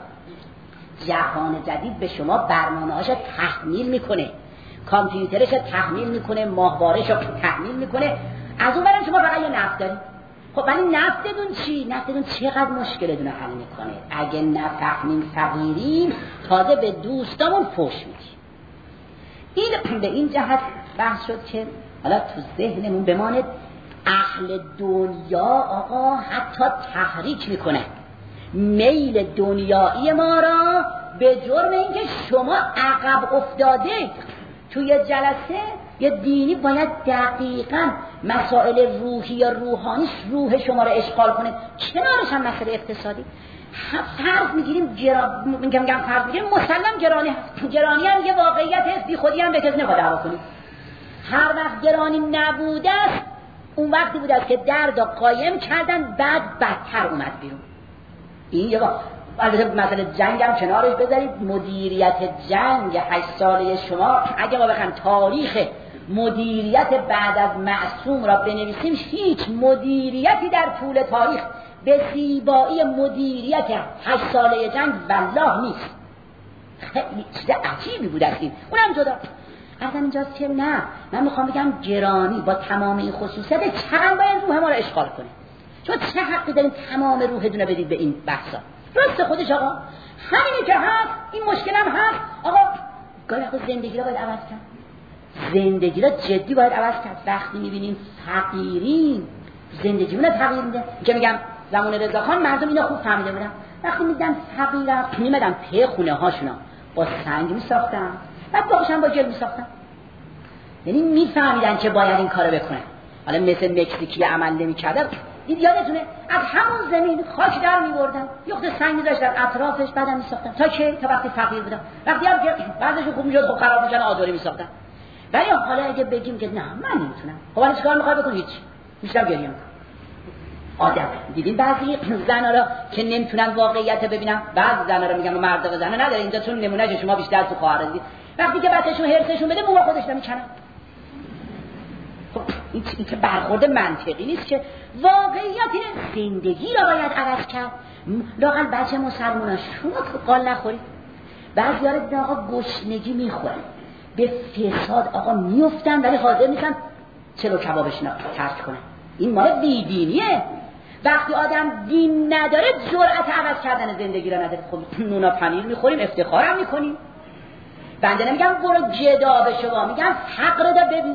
جهان جدید به شما برنامه‌هاشو تحمیل میکنه، کامپیوترش تحمیل میکنه، ماهواره‌شو تحمیل میکنه. از اون برم شما فقط یه نفت دارید. خب ولی نفتتون چی؟ نفتتون چقدر مشکلتون رو حل میکنه؟ اگه نفهمیم فقیریم تازه به دوستامون فوش میدیم. این به این جهت بحث شد که حالا تو ذهنمون بماند اهل دنیا آقا حتی تحریک میکنه میل دنیایی ما را به جرم اینکه شما عقب افتاده. توی جلسه یه دینی باید دقیقاً مسائل روحی یا روحانیش روح شما را اشغال کنه، کنارش هم مسئله اقتصادی. فرض میگیریم گرا... میگم میگم فرض میگیریم مسلم گرانی هست، گرانی هم یه واقعیت هست، بی خودی هم به کسی نباید دعوا کنید. هر وقت گرانی نبوده است اون وقتی بوده است که درد قایم کردن بعد بدتر اومد بیرون. این یه واقع البته مثلا جنگ هم کنارش بذارید. مدیریت جنگ هشت ساله شما اگه ما بخوایم تاریخ مدیریت بعد از معصوم را بنویسیم، هیچ مدیریتی در طول تاریخ به زیبایی مدیریت هشت ساله جنگ والله نیست. خیلی چیز عجیبی بود است این. اونم جدا اصلا اینجاست که نه، من میخوام بگم گرانی با تمام این خصوصیت چقدر باید روح ما را اشغال کنه. چون چه حقی داریم تمام روحتون رو بدید به این بحثا؟ راست خودش آقا همینه که هست، این مشکل هم هست. آقا گاهی وقتا زندگی رو باید عوض کرد، زندگی رو جدی باید عوض کرد. وقتی میبینیم فقیرین زندگی رو تغییر میده. که میگم زمان رضاخان مردم اینو خوب فهمیده بودن. وقتی میدن فقیرا میمدن پی خونه هاشونا با سنگ میساختن، بعد باهاشون با گل میساختن. یعنی میفهمیدن که باید این کارو بکنن. حالا مثل مکزیکی عمل نمی‌کردن. این یادتونه از همون زمین خاک در می‌بردن، یخت سنگ می‌ذاشتن اطرافش، بعدم می‌ساختن. تا کی؟ تا وقتی فقیر بودن. وقتی هم که بعضیشون خوب می‌شد، خب خراب می‌شدن، آجری می‌ساختن. ولی حالا اگه بگیم که نه من نمی‌تونم، خب ولی چیکار می‌خوای بکنی؟ هیچ. میشم گریه می‌کنم. آدم دیدین بعضی زنا را که نمی‌تونن واقعیت ببینن، بعضی زنا را میگم مرد و زنا نداره اینجا، چون نمونهش شما بیشتر تو خواهر دیدید. وقتی که بچه‌شون هرسشون بده موها خودش نمی‌کنن. خب این این که برخورد منطقی نیست که واقعیت زندگی را باید عوض کرد. لااقل بچه مسلمانان شما قال نخورید. بعضی‌ها رو آقا گشنگی میخورن، به فساد آقا میافتن ولی حاضر نیستن چلو کبابش ترک کنن. این مال بیدینیه. وقتی آدم دین نداره جرأت عوض کردن زندگی را نداره. خب نونا پنیر میخوریم افتخارم میکنیم. بنده نمیگم برو جدا به شما، میگم حق رو دا ببین.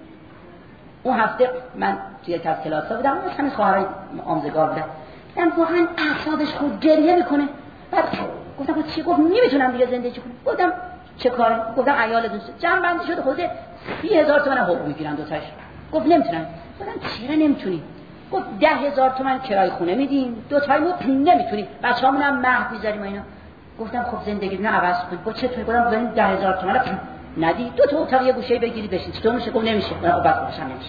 اون هفته من توی یک از کلاس‌ها بودم، همین خواهرای آموزگار بودن، من واقعا اعصابش خود گریه میکنه. بعد گفتم چی؟ گفت نمیتونم دیگه زندگی کنم. گفتم چه کاره؟ گفتم عیال دوست جمع بندی شده خود سی هزار تومن حقوق میگیرن دوتاش. گفت نمیتونم. گفتم چرا نمیتونی؟ گفت ده هزار تومن کرای خونه میدیم، دوتایی ما نمیتونیم، بچه‌مون هم مهد میذاریم اینا. گفتم خب زندگی رو عوض کن. گفت چطور؟ گفتم ببین ده هزار تومن ندی، دو تا اتاق یه گوشه بگیری بشین. چطور میشه؟ گفت نمیشه. من بعد باشم نمیشه.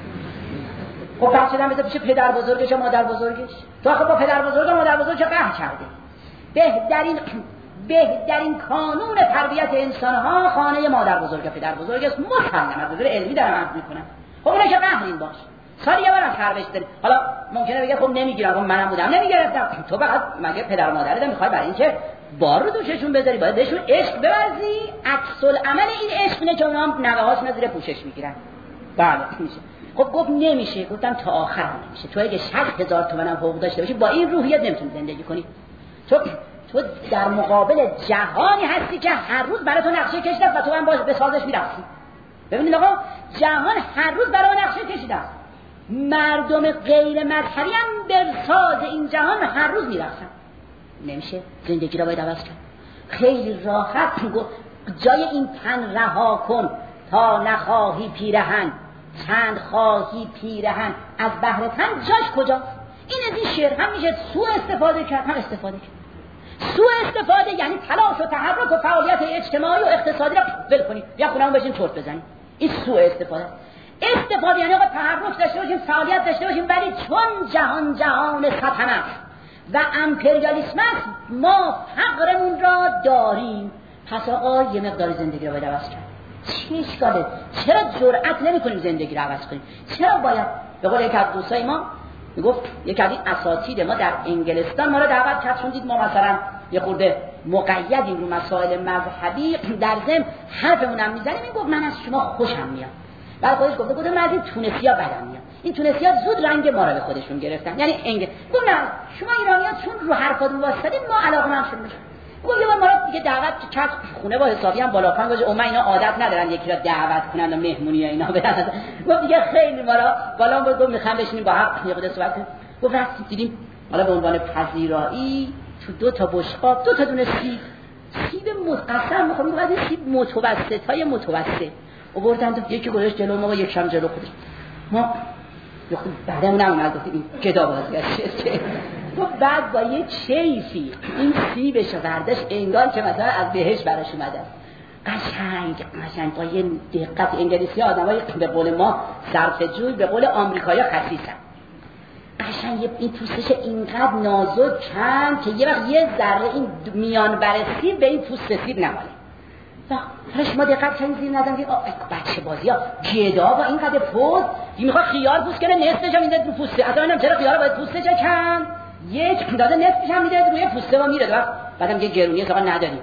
خب بچه‌م بذار پیش پدر بزرگش و مادر بزرگش. تو خب با پدر بزرگ و مادر بزرگ چه قهر کرده؟ بهترین بهترین کانون تربیت انسان‌ها خانه مادر بزرگ و پدر بزرگ است. مسلماً از نظر علمی دارم عرض می‌کنم. خب اینا که قهرین باش. سالی یه بارم تربیت داری. حالا ممکنه بگه خب نمیگیرم، خب منم بودم نمیگرفتم. تو فقط مگه پدر و مادرت می‌خوای برای اینکه بار رو دوششون بذاری باید بهشون عشق بورزی؟ عکس العمل این عشق اینه که اونا هم نوه‌هاشون زیر پوشش می‌گیرن. بله میشه. خب گفت نمیشه. گفتم تا آخر نمیشه. تو اگه شصت هزار تومن هم حقوق داشته باشی با این روحیت نمیتونی زندگی کنی. تو تو در مقابل جهانی هستی که هر روز برای تو نقشه کشیده و تو هم باش به سازش میرفتی. ببینید آقا جهان هر روز برای نقشه کشیده است. مردم غیر مذهبی هم به ساز این جهان هر روز میرفتن. نمیشه. زندگی را باید عوض کرد. خیلی راحت جای این تن رها کن تا نخواهی پیرهن، چند خواهی پیرهن از بهر تن جاش کجاست؟ این از این شعر هم میشه سوء استفاده کرد، هم استفاده کرد. سوء استفاده یعنی تلاش و تحرک و فعالیت اجتماعی و اقتصادی را ول کنید یا خونمون بشین چرت بزنید. این سوء استفاده. استفاده یعنی آقا تحرک داشته باشیم، فعالیت داشته باشیم، ولی چون جهان جهان سلطنت و امپریالیسم است ما فقرمون را داریم. پس آقا یه مقدار زندگی رو باید عوض کرد. چه اشکاله؟ چرا جرأت نمی‌کنیم زندگی رو عوض کنیم؟ چرا باید به قول یک از دوستای ما میگفت یک از این اساتید ما در انگلستان ما رو دعوت کرد، چون دید ما مثلا یه خورده مقیدیم رو مسائل مذهبی، در ضمن حرفمون هم میزنیم، میگفت من از شما خوشم میاد. بعد خودش گفته بود من از این تونسی‌ها بدم میاد. این تونسی‌ها زود رنگ ما رو به خودشون گرفتن، یعنی انگل. گفت نه شما ایرانی‌ها چون رو حرفاتون واسطید ما علاقه‌مند شدیم. گفت یه بار ما رو دیگه دعوت کرد خونه با حسابی هم بالا پایین، گفت اوما اینا عادت ندارن یکی را دعوت کنن و مهمونی اینا بدن. گفت دیگه خیلی ما را بالا بود، گفت میخوام بشینیم با هم یه خورده صحبت کنیم. گفت رفتیم دیدیم حالا به عنوان پذیرایی تو دو تا بشقاب دو تا دونه سیب سیب متقسم میخوام بعد سیب متوسطای متوسط آوردن تو یکی گذاشت جلو ما و یکم جلو خودش. ما یه خود بعدمون هم اومد گفتیم این کتاب بازگشت چه گفت بعد با یه چیفی این سیبش برداشت انگار که مثلا از بهش براش اومده قشنگ قشنگ با یه دقت. انگلیسی ها آدمای به قول ما صرفه‌جوی، به قول آمریکایی‌ها خسیسن. قشنگ این پوستش اینقدر نازک چند که یه وقت یه ذره این میان برسی به این پوست سیب نماله. حالا شما دقت کنید زیر نظر که بچه بازی ها گدا با اینقدر پوست این میخواد خیار پوست کنه نصفش هم میده رو پوسته. اصلا نمیدونم چرا خیار باید پوسته چه کن یک داده نصفش هم میده روی پوسته و میره وقت بعدم یه گرونی اصلا نداریم.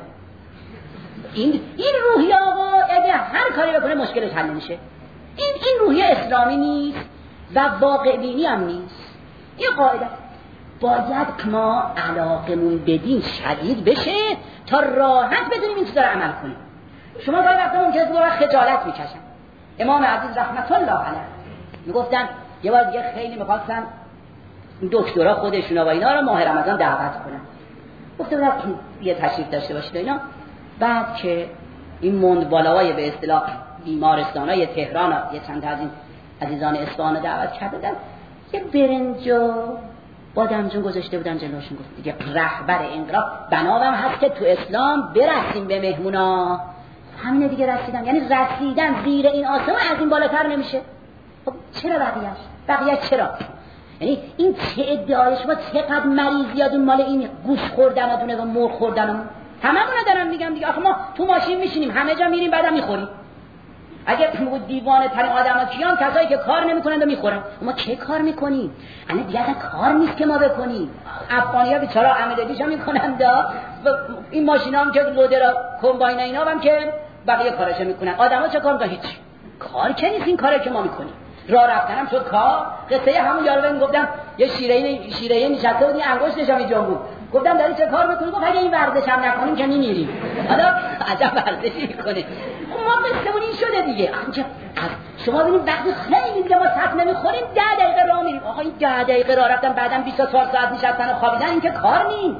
این این روحیه آقا اگه هر کاری بکنه مشکلش حل نمیشه. این این روحیه اسلامی نیست و واقع بینی هم نیست. این قاعده باید ما علاقمون به دین شدید بشه تا راحت بدونیم این چیزا رو عمل کنیم. شما گاهی وقتا ممکنه دو وقت خجالت میکشن. امام عزیز رحمت الله علیه میگفتن یه بار دیگه خیلی میخواستن دکترا خودشون و اینا رو ماه رمضان دعوت کنن. گفتم نه یه تشریف داشته باشید اینا. بعد که این موند بالای به اصطلاح بیمارستانای تهران یه چند از این عزیزان اصفهان دعوت کردن، یه برنج و بادمجون گذاشته بودن جلوشون. گفت دیگه رهبر انقلاب بنابم هست که تو اسلام برسیم به مهمونا. همینه دیگه رسیدن، یعنی رسیدن زیر این آسمان از این بالاتر نمیشه. خب چرا بقیه‌اش؟ بقیه چرا؟ یعنی این چه ادعای شما چقدر مریضیاتون مال این گوش خوردن و دونه و مرغ خوردن. هممون دارم میگم دیگه. آخه ما تو ماشین میشینیم همه جا میریم بعدم میخوریم. اگر بود دیوانه ترین آدما کیان؟ کسایی که کار نمیکنن و میخورن. ما چه کار میکنیم؟ یعنی دیگه اصلا کار نیست که ما بکنیم. افغانی‌ها بیچاره عملیاتیشو میکنن دا این ماشینا هم که لودر کمباین اینا هم که بقیه کاراشو میکنن. آدما چه کار میکنن؟ هیچ کار که نیست این کاری که ما میکنیم. راه رفتنم شد کار. قصه همون یارو بهم گفتم یه شیرینی شیرینی نشسته بود انگشتش هم جنبون. گفتم داری چه کار میکنی؟ گفت اگه این ورزش هم نکنیم که میمیریم. حالا عجب ورزشی میکنه. ما قصه‌مون این شده دیگه. شما ببینید وقتی خیلی دیگه ما سخت نمیخوریم ده دقیقه راه میریم. آقا این ده دقیقه راه رفتن بعدم بیست تا چهار ساعت نشستن و خوابیدن این که کار نیست.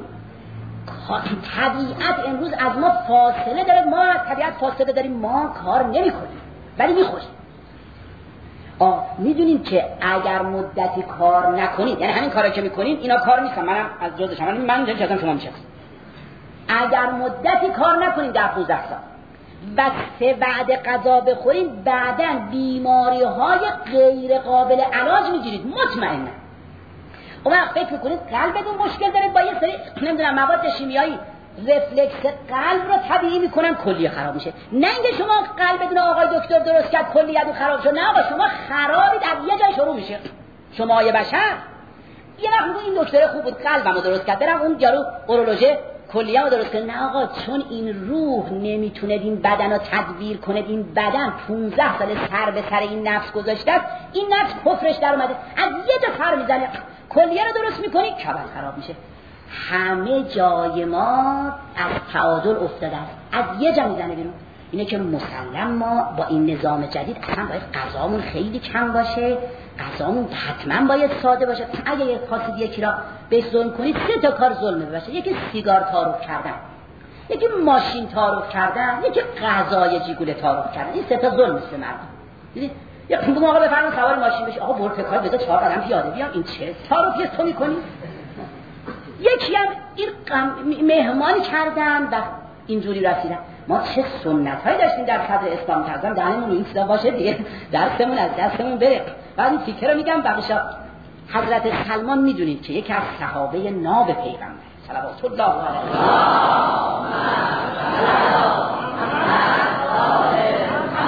طبیعت امروز از ما فاصله داره، ما از طبیعت فاصله داریم، ما کار نمیکنیم ولی میخوریم. آه میدونیم که اگر مدتی کار نکنید، یعنی همین کاری که میکنید اینا کار نیستن، منم از جزش هم من اینجا چطور شما میشه. اگر مدتی کار نکنید در پانزده سال و سه بعد غذا بخورید بعداً بیماری های غیر قابل علاج میگیرید مطمئنا. اون وقت فکر میکنید قلبتون مشکل داره با یه سری نمیدونم مواد شیمیایی رفلکس قلب رو طبیعی میکنن کلیه خراب میشه. نه اینکه شما قلبتون آقای دکتر درست کرد کلیه خراب شد، نه آقا شما خرابید از یه جای شروع میشه. شما یه بشر یه وقت این دکتر خوب بود قلبمو درست کرد برم اون جارو اورولوژی کلیه رو درست کنه. نه آقا چون این روح نمیتونه این بدن رو تدبیر کنه، این بدن پانزده سال سر به سر این نفس گذاشته است، این نفس کفرش در اومده از یه جا پر میزنه کلیه رو درست میکنی کبد خراب میشه. همه جای ما از تعادل افتاده است، از یه جا میزنه بیرون. اینه که مسلم ما با این نظام جدید اصلا باید غذامون خیلی کم باشه، غذامون حتما باید ساده باشه. اگه یک خواستید یکی را به ظلم کنید سه تا کار ظلمه باشه، یکی سیگار تعارف کردن، یکی ماشین تعارف کردن، یکی غذای جیگوله تعارف کردن. این سه تا ظلم است به مردم. دیدید یک خودم آقا بفرمایید سوار ماشین بشه، آقا برو تکار بده چهار قدم پیاده بیام، این چه تعارفی تو میکنی؟ یکی هم این مهمانی کردن و اینجوری رسیدن. ما چه سنت‌هایی داشتیم در صدر اسلام کردن دهنمون این چیزا باشه دیگه دستمون از دستمون بره. بعد این فکر رو میگم بقیشا حضرت سلمان میدونید که یکی از صحابه ناب پیغمبر صلوات الله علیه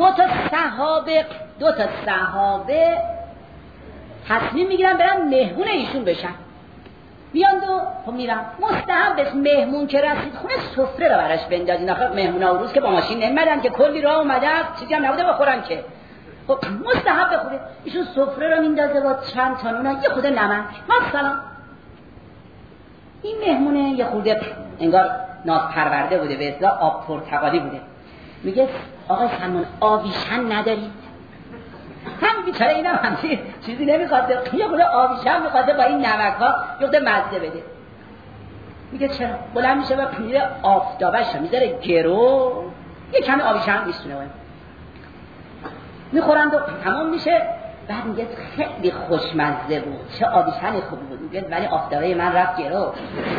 دو تا صحابه دو تا صحابه تصمیم میگیرن برن مهمون ایشون بشن. میان دو خب میرن مستحب به مهمون که رسید خونه سفره رو براش بندازین. آخه مهمونا روز که با ماشین نمیدن که کلی راه اومدن چیزی هم نبوده بخورن که. خب مستحب بخوره. ایشون سفره رو میندازه با چند تا نون یه خود نمک. مثلا این مهمونه یه خورده انگار ناز پرورده بوده، به اصطلاح آب پرتقالی بوده. میگه آقا سلمان آویشن نداری؟ هم بیچاره اینم همچی چیزی نمیخواد، یه خورده آویشن میخواد با این نمک ها یه خورده مزه بده. میگه چرا؟ بلند میشه و میره آفتابش رو میذاره گرو، یه کمی آویشن میستونه باید میخورند و تمام میشه. بعد میگه خیلی خوشمزه بود، چه آویشن خوبی بود. میگه ولی آفتابه من رفت گرو.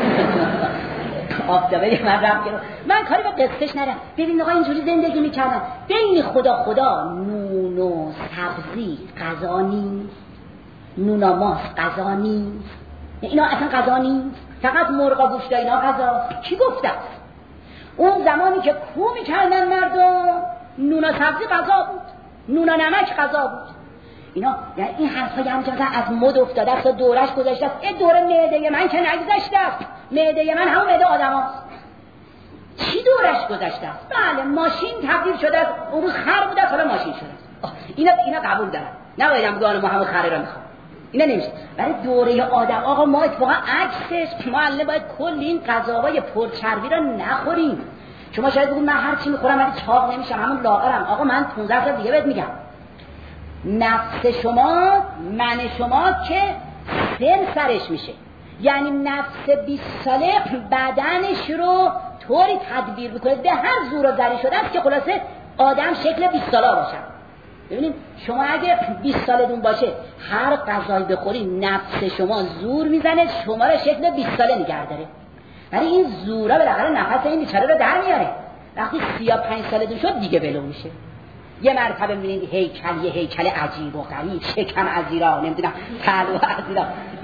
آفتابه من رفت گرو. من کاری به قصهش ندارم. ببین آقا اینجوری زندگی میکردن بین خدا خدا نون و سبزی غذا نیست، نون و ماست غذا نیست، اینا اصلا غذا نیست، فقط مرغ و گوشت اینا غذاست. کی گفته؟ اون زمانی که کو میکردن مردم نون و سبزی غذا بود، نون و نمک غذا بود. اینا یعنی این حرفای هم که از مد افتاده است و دورش گذشته است. این دوره معده من که نگذشته است، معده من همون معده آدم هاست. چی دورش گذشته است؟ بله ماشین تبدیل شده است، اون روز خر بوده حالا ماشین شده است. اینا اینا قبول دارن، نباید هم بگن ما همون خره را میخوام، اینا نمیشه. برای دوره آدم آقا ما اتفاقا عکسش، ما الان باید کل این غذاهای پرچربی را نخوریم. شما شاید بگید من هر چی میخورم ولی چاق نمیشم، همون لاغرم. آقا من پانزده سال دیگه بهت میگم نفس شما من شما که سن سرش میشه، یعنی نفس بیست ساله بدنش رو طوری تدبیر میکنه به هر زور و زری شده است که خلاصه آدم شکل بیست ساله باشه. ببینید شما اگه بیست سالتون باشه هر غذایی بخوری نفس شما زور میزنه شما رو شکل بیست ساله نگه داره، ولی این زورا بالاخره نفس این بیچاره رو در میاره. وقتی سی و پنج سالتون شد دیگه بلو میشه. یه مرتبه میبینید هیکل یه هیکل عجیب و غریب، شکم ازیرا نمیدونم پهلو ازیرا،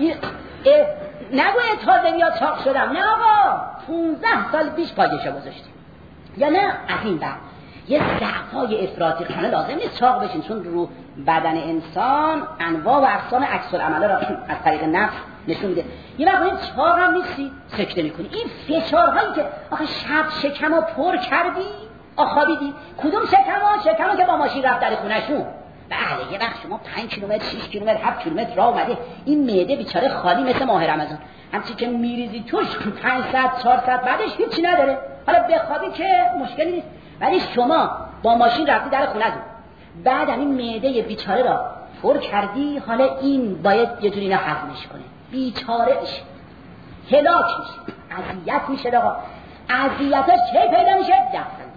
نگوید تازه میاد چاق شدم. نه آقا پونزده سال پیش پایشو گذاشتیم. یا نه از این بعد یه ضعفای افراطی خانه لازم نیست چاق بشین، چون رو بدن انسان انواع و اقسام عکس العمل را از طریق نفس نشون میده. یه وقت این چاق هم نیستی سکته میکنی. این فشارهایی که آخه شب شکمو پر کردی آخابیدی، کدوم شکم‌ها؟ شکم‌ها که با ماشین رفت در خونه‌شون. بله یه وقت شما پنج کیلومتر شش کیلومتر هفت کیلومتر راه اومده، این معده بیچاره خالی مثل ماه رمضان، همچی که میریزی توش پنج ساعت چهار ساعت بعدش هیچی نداره. حالا بخوابی که مشکلی نیست، ولی شما با ماشین رفتی در خونه‌تون، بعد این معده بیچاره را پر کردی، حالا این باید یه جوری اینا هضمش کنه، بیچاره میشه، هلاک میشه، اذیت میشه. آقا اذیتش چه پیدا میشه؟ دفن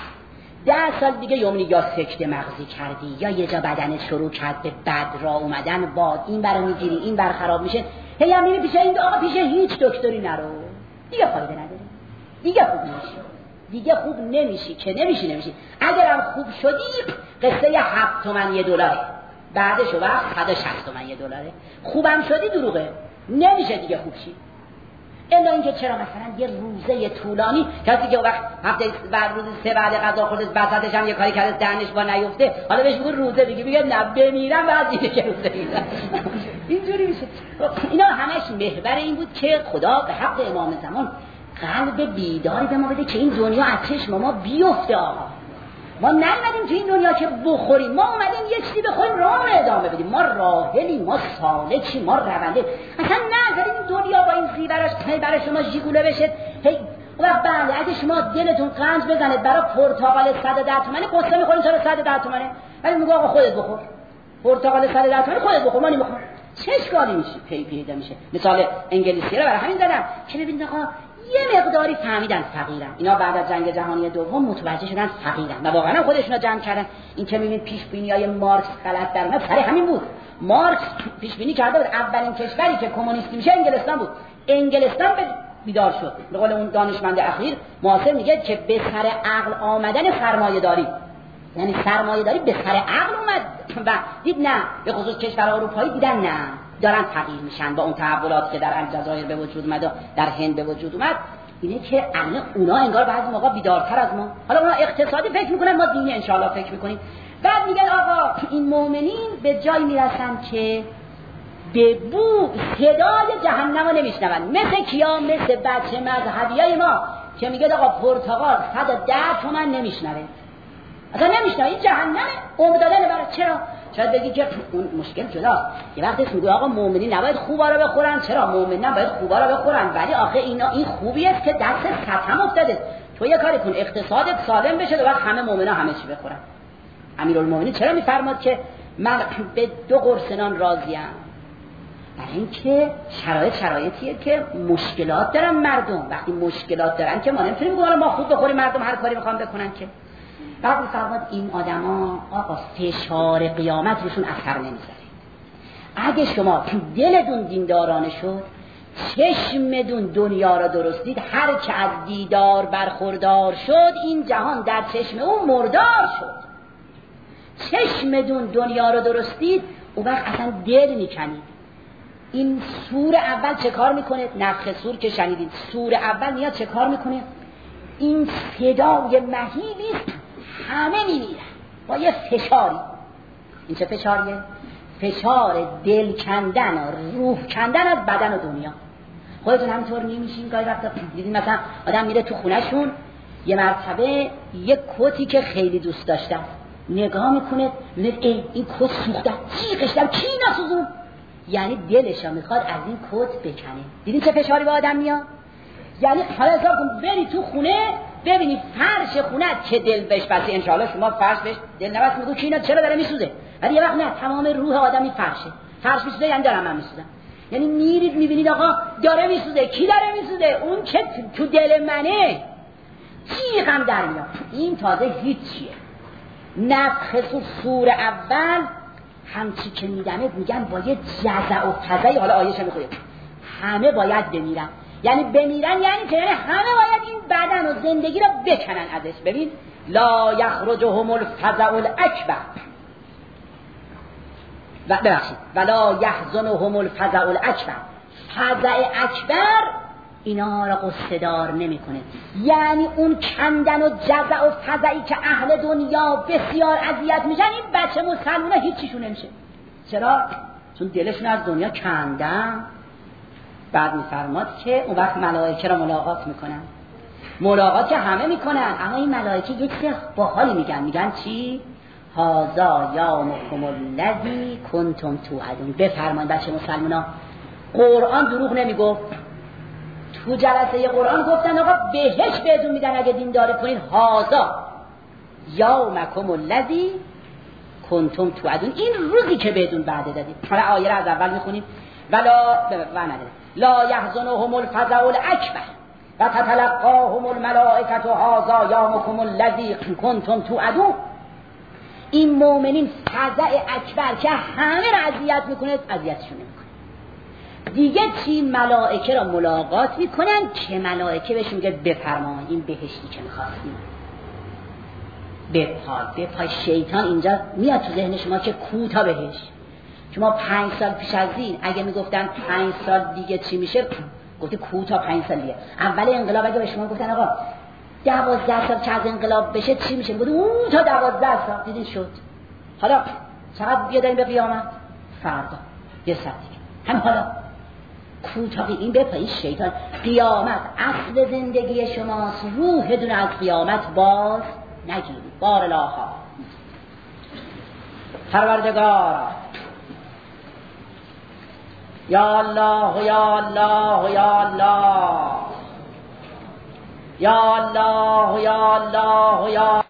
ده سال دیگه یومنی یا سکته مغزی کردی یا یه جا بدنت شروع کرد به بد را اومدن، باد این برا میگیری این بر خراب میشه، هی هم میری پیش این آقا پیش هیچ دکتری نرو، دیگه فایده نداره، دیگه خوب نمیشی، دیگه خوب نمیشی که نمیشی نمیشی. اگرم خوب شدی قصه هفت تومن یه دلاره، بعدش وقت صد و شصت تومن یه دلاره. خوبم شدی دروغه، نمیشه دیگه خوب شی. الا اینکه چرا مثلا یه روزه طولانی کسی که وقت هفته بعد روز سه بعد غذا خورده وسطش هم یه کاری کرده دهنش با نیفته، حالا بهش بگو روزه دیگه میگه نه بمیرم بعد اینه که روزه میگیرم. اینجوری میشه. اینا همش محور این بود که خدا به حق امام زمان قلب بیداری به ما بده که این دنیا از چشم ما بیفته. آقا ما نمیدیم تو این دنیا که بخوریم، ما اومدیم یه چیزی بخوریم راه ادامه بدیم، ما راهلیم، ما سالکیم، ما رونده. اصلا نذارید این دنیا با این زیورش برای شما ژیگوله بشه. هی وقت بله اگه شما دلتون قنج بزنید برای پرتقال صد و ده تومنه قصه میخورین چرا صد و ده تومنه، ولی میگه آقا خودت بخور پرتقال صد و ده تومنه خودت بخور، ما نمیخورم. چه اشکالی میشه؟ پی پیدا میشه. مثال انگلیسی رو برای همین زدم که ببینید آقا یه مقداری فهمیدن فقیرن. اینا بعد از جنگ جهانی دوم متوجه شدن فقیرن و واقعا خودشون رو جمع کردن. این که میبینید پیش بینی‌های مارکس غلط در اومد سر همین بود. مارکس پیش بینی کرده بود اولین کشوری که کمونیستی میشه انگلستان بود. انگلستان به بیدار شد. به قول اون دانشمند اخیر معاصر میگه که به سر عقل آمدن سرمایه‌داری، یعنی سرمایه‌داری به سر عقل اومد و دید نه، به خصوص کشورهای اروپایی دیدن نه دارن تغییر میشن با اون تحولاتی که در الجزایر به وجود اومد و در هند به وجود اومد. اینه که الان اونا انگار بعضی موقع بیدارتر از ما، حالا اونا اقتصادی فکر میکنن، ما دینی انشاءالله فکر میکنیم. بعد میگن آقا این مؤمنین به جای میرسن که به بو صدای جهنم رو نمیشنون، مثل کیا؟ مثل بچه مذهبیای ما که میگه آقا پرتقال صد و ده تومن نمیشنوه، اصلا نمیشنوه، این جهنمه، عمر دادن برای. چرا؟ شاید بگی که اون مشکل جداست. یه وقتی میگه آقا مؤمنین نباید خوبا رو بخورن، چرا مؤمنین نباید خوبا رو بخورن؟ ولی آخه اینا این خوبی است که دست ستم افتاده. تو یه کاری کن اقتصادت سالم بشه و وقت همه مؤمنا همه چی بخورن. امیرالمومنین چرا میفرماد که من به دو قرص نان راضیم؟ برای اینکه شرایط شرایطیه که مشکلات دارن مردم. وقتی مشکلات دارن که ما نمیتونیم بگیم ما خوب بخوریم مردم هر کاری میخوان بکنن که. بعد میفرماد این آدما آقا فشار قیامت روشون اثر نمیذاره. اگه شما دلتون دیندارانه شد، چشمتون دنیا را درستید، هر که از دیدار برخوردار شد این جهان در چشم اون مردار شد. چشمتون دنیا را درستید اون وقت اصلا دل میکنید. این سور اول چه کار میکنه؟ نفخ سور که شنیدید، سور اول میاد چه کار میکنه؟ این صدای مهیبی است، همه میمیرن با یه فشاری. این چه فشاریه؟ فشار دل کندن و روح کندن از بدن و دنیا. خودتون همینطور نمیشین؟ گاهی وقتا دیدین مثلا آدم میره تو خونهشون یه مرتبه یک کتی که خیلی دوست داشتن نگاه میکنه میگه ای این کت سوخته، جیغش در کی نسوزون؟ یعنی دلش میخواد از این کت بکنه. دیدین چه فشاری به آدم میاد؟ یعنی حالا حساب کن بری تو خونه ببینی فرش خونه چه دل بهش بسه. انشالله شما فرش بهش دل نبست میگو کی اینا چرا داره میسوزه؟ ولی یه وقت نه، تمام روح آدمی فرشه. فرش میسوزه یعنی دارم من میسوزم. یعنی میرید میبینید آقا داره میسوزه. کی داره میسوزه؟ اون که تو دل منه. جیغم در میاد. این تازه هیچیه. نفخ سور اول همچی که میدمه میگن با یه جزع و فزعی، حالا آیه‌ش میخوره همه باید بمیرن. یعنی بمیرن یعنی که یعنی همه باید این بدن و زندگی را بکنن ازش. ببین لا یخرجهم الفزع الاکبر و ببخشید ولا یحزنهم الفزع الاکبر. فزع اکبر اینا را قصه دار نمیکنه. یعنی اون کندن و جزع و فزعی که اهل دنیا بسیار اذیت میشن، این بچه مسلمونا هیچیشون نمیشه. چرا؟ چون دلشون از دنیا کندن. بعد میفرماد که اون وقت ملائکه را ملاقات میکنن. ملاقات که همه میکنن، اما این ملائکه یک چیز باحالی میگن. میگن چی؟ هذا یومکم الذی کنتم توعدون. بفرمایید بچه مسلمانا، قرآن دروغ نمیگفت. تو جلسه قرآن گفتن آقا بهش بهتون میدن اگه دینداری کنید. هذا یومکم الذی کنتم توعدون، این روزی که بهتون وعده دادید. حالا آیه را از اول میخونیم. ولا وعده لا یحزنهم الفزع الاکبر و تتلقاهم الملائکه هذا یومکم الذی کنتم توعدون. این مؤمنین فزع اکبر که همه را اذیت میکنه اذیتشون نمیکنه. دیگه چی؟ ملائکه را ملاقات میکنن که ملائکه بهش میگه بفرمایید این بهشتی که میخواستیم بپای بپای. شیطان اینجا میاد تو ذهن شما که کوتا بهش. شما پنج سال پیش از این اگه میگفتن پنج سال دیگه چی میشه، گفتی کوتا پنج سال دیگه. اول انقلاب اگه به شما گفتن آقا دوازده سال که از انقلاب بشه چی میشه، گفتی اون تا دوازده سال. دیدین شد. حالا چقدر بیادیم به قیامت؟ فردا یه ساعت دیگه. هم حالا کوتاهی این بپایی. شیطان قیامت اصل زندگی شماست، روح دون از قیامت باز نگیرید. بار الاها پروردگارا یا الله یا الله یا الله یا الله یا الله یا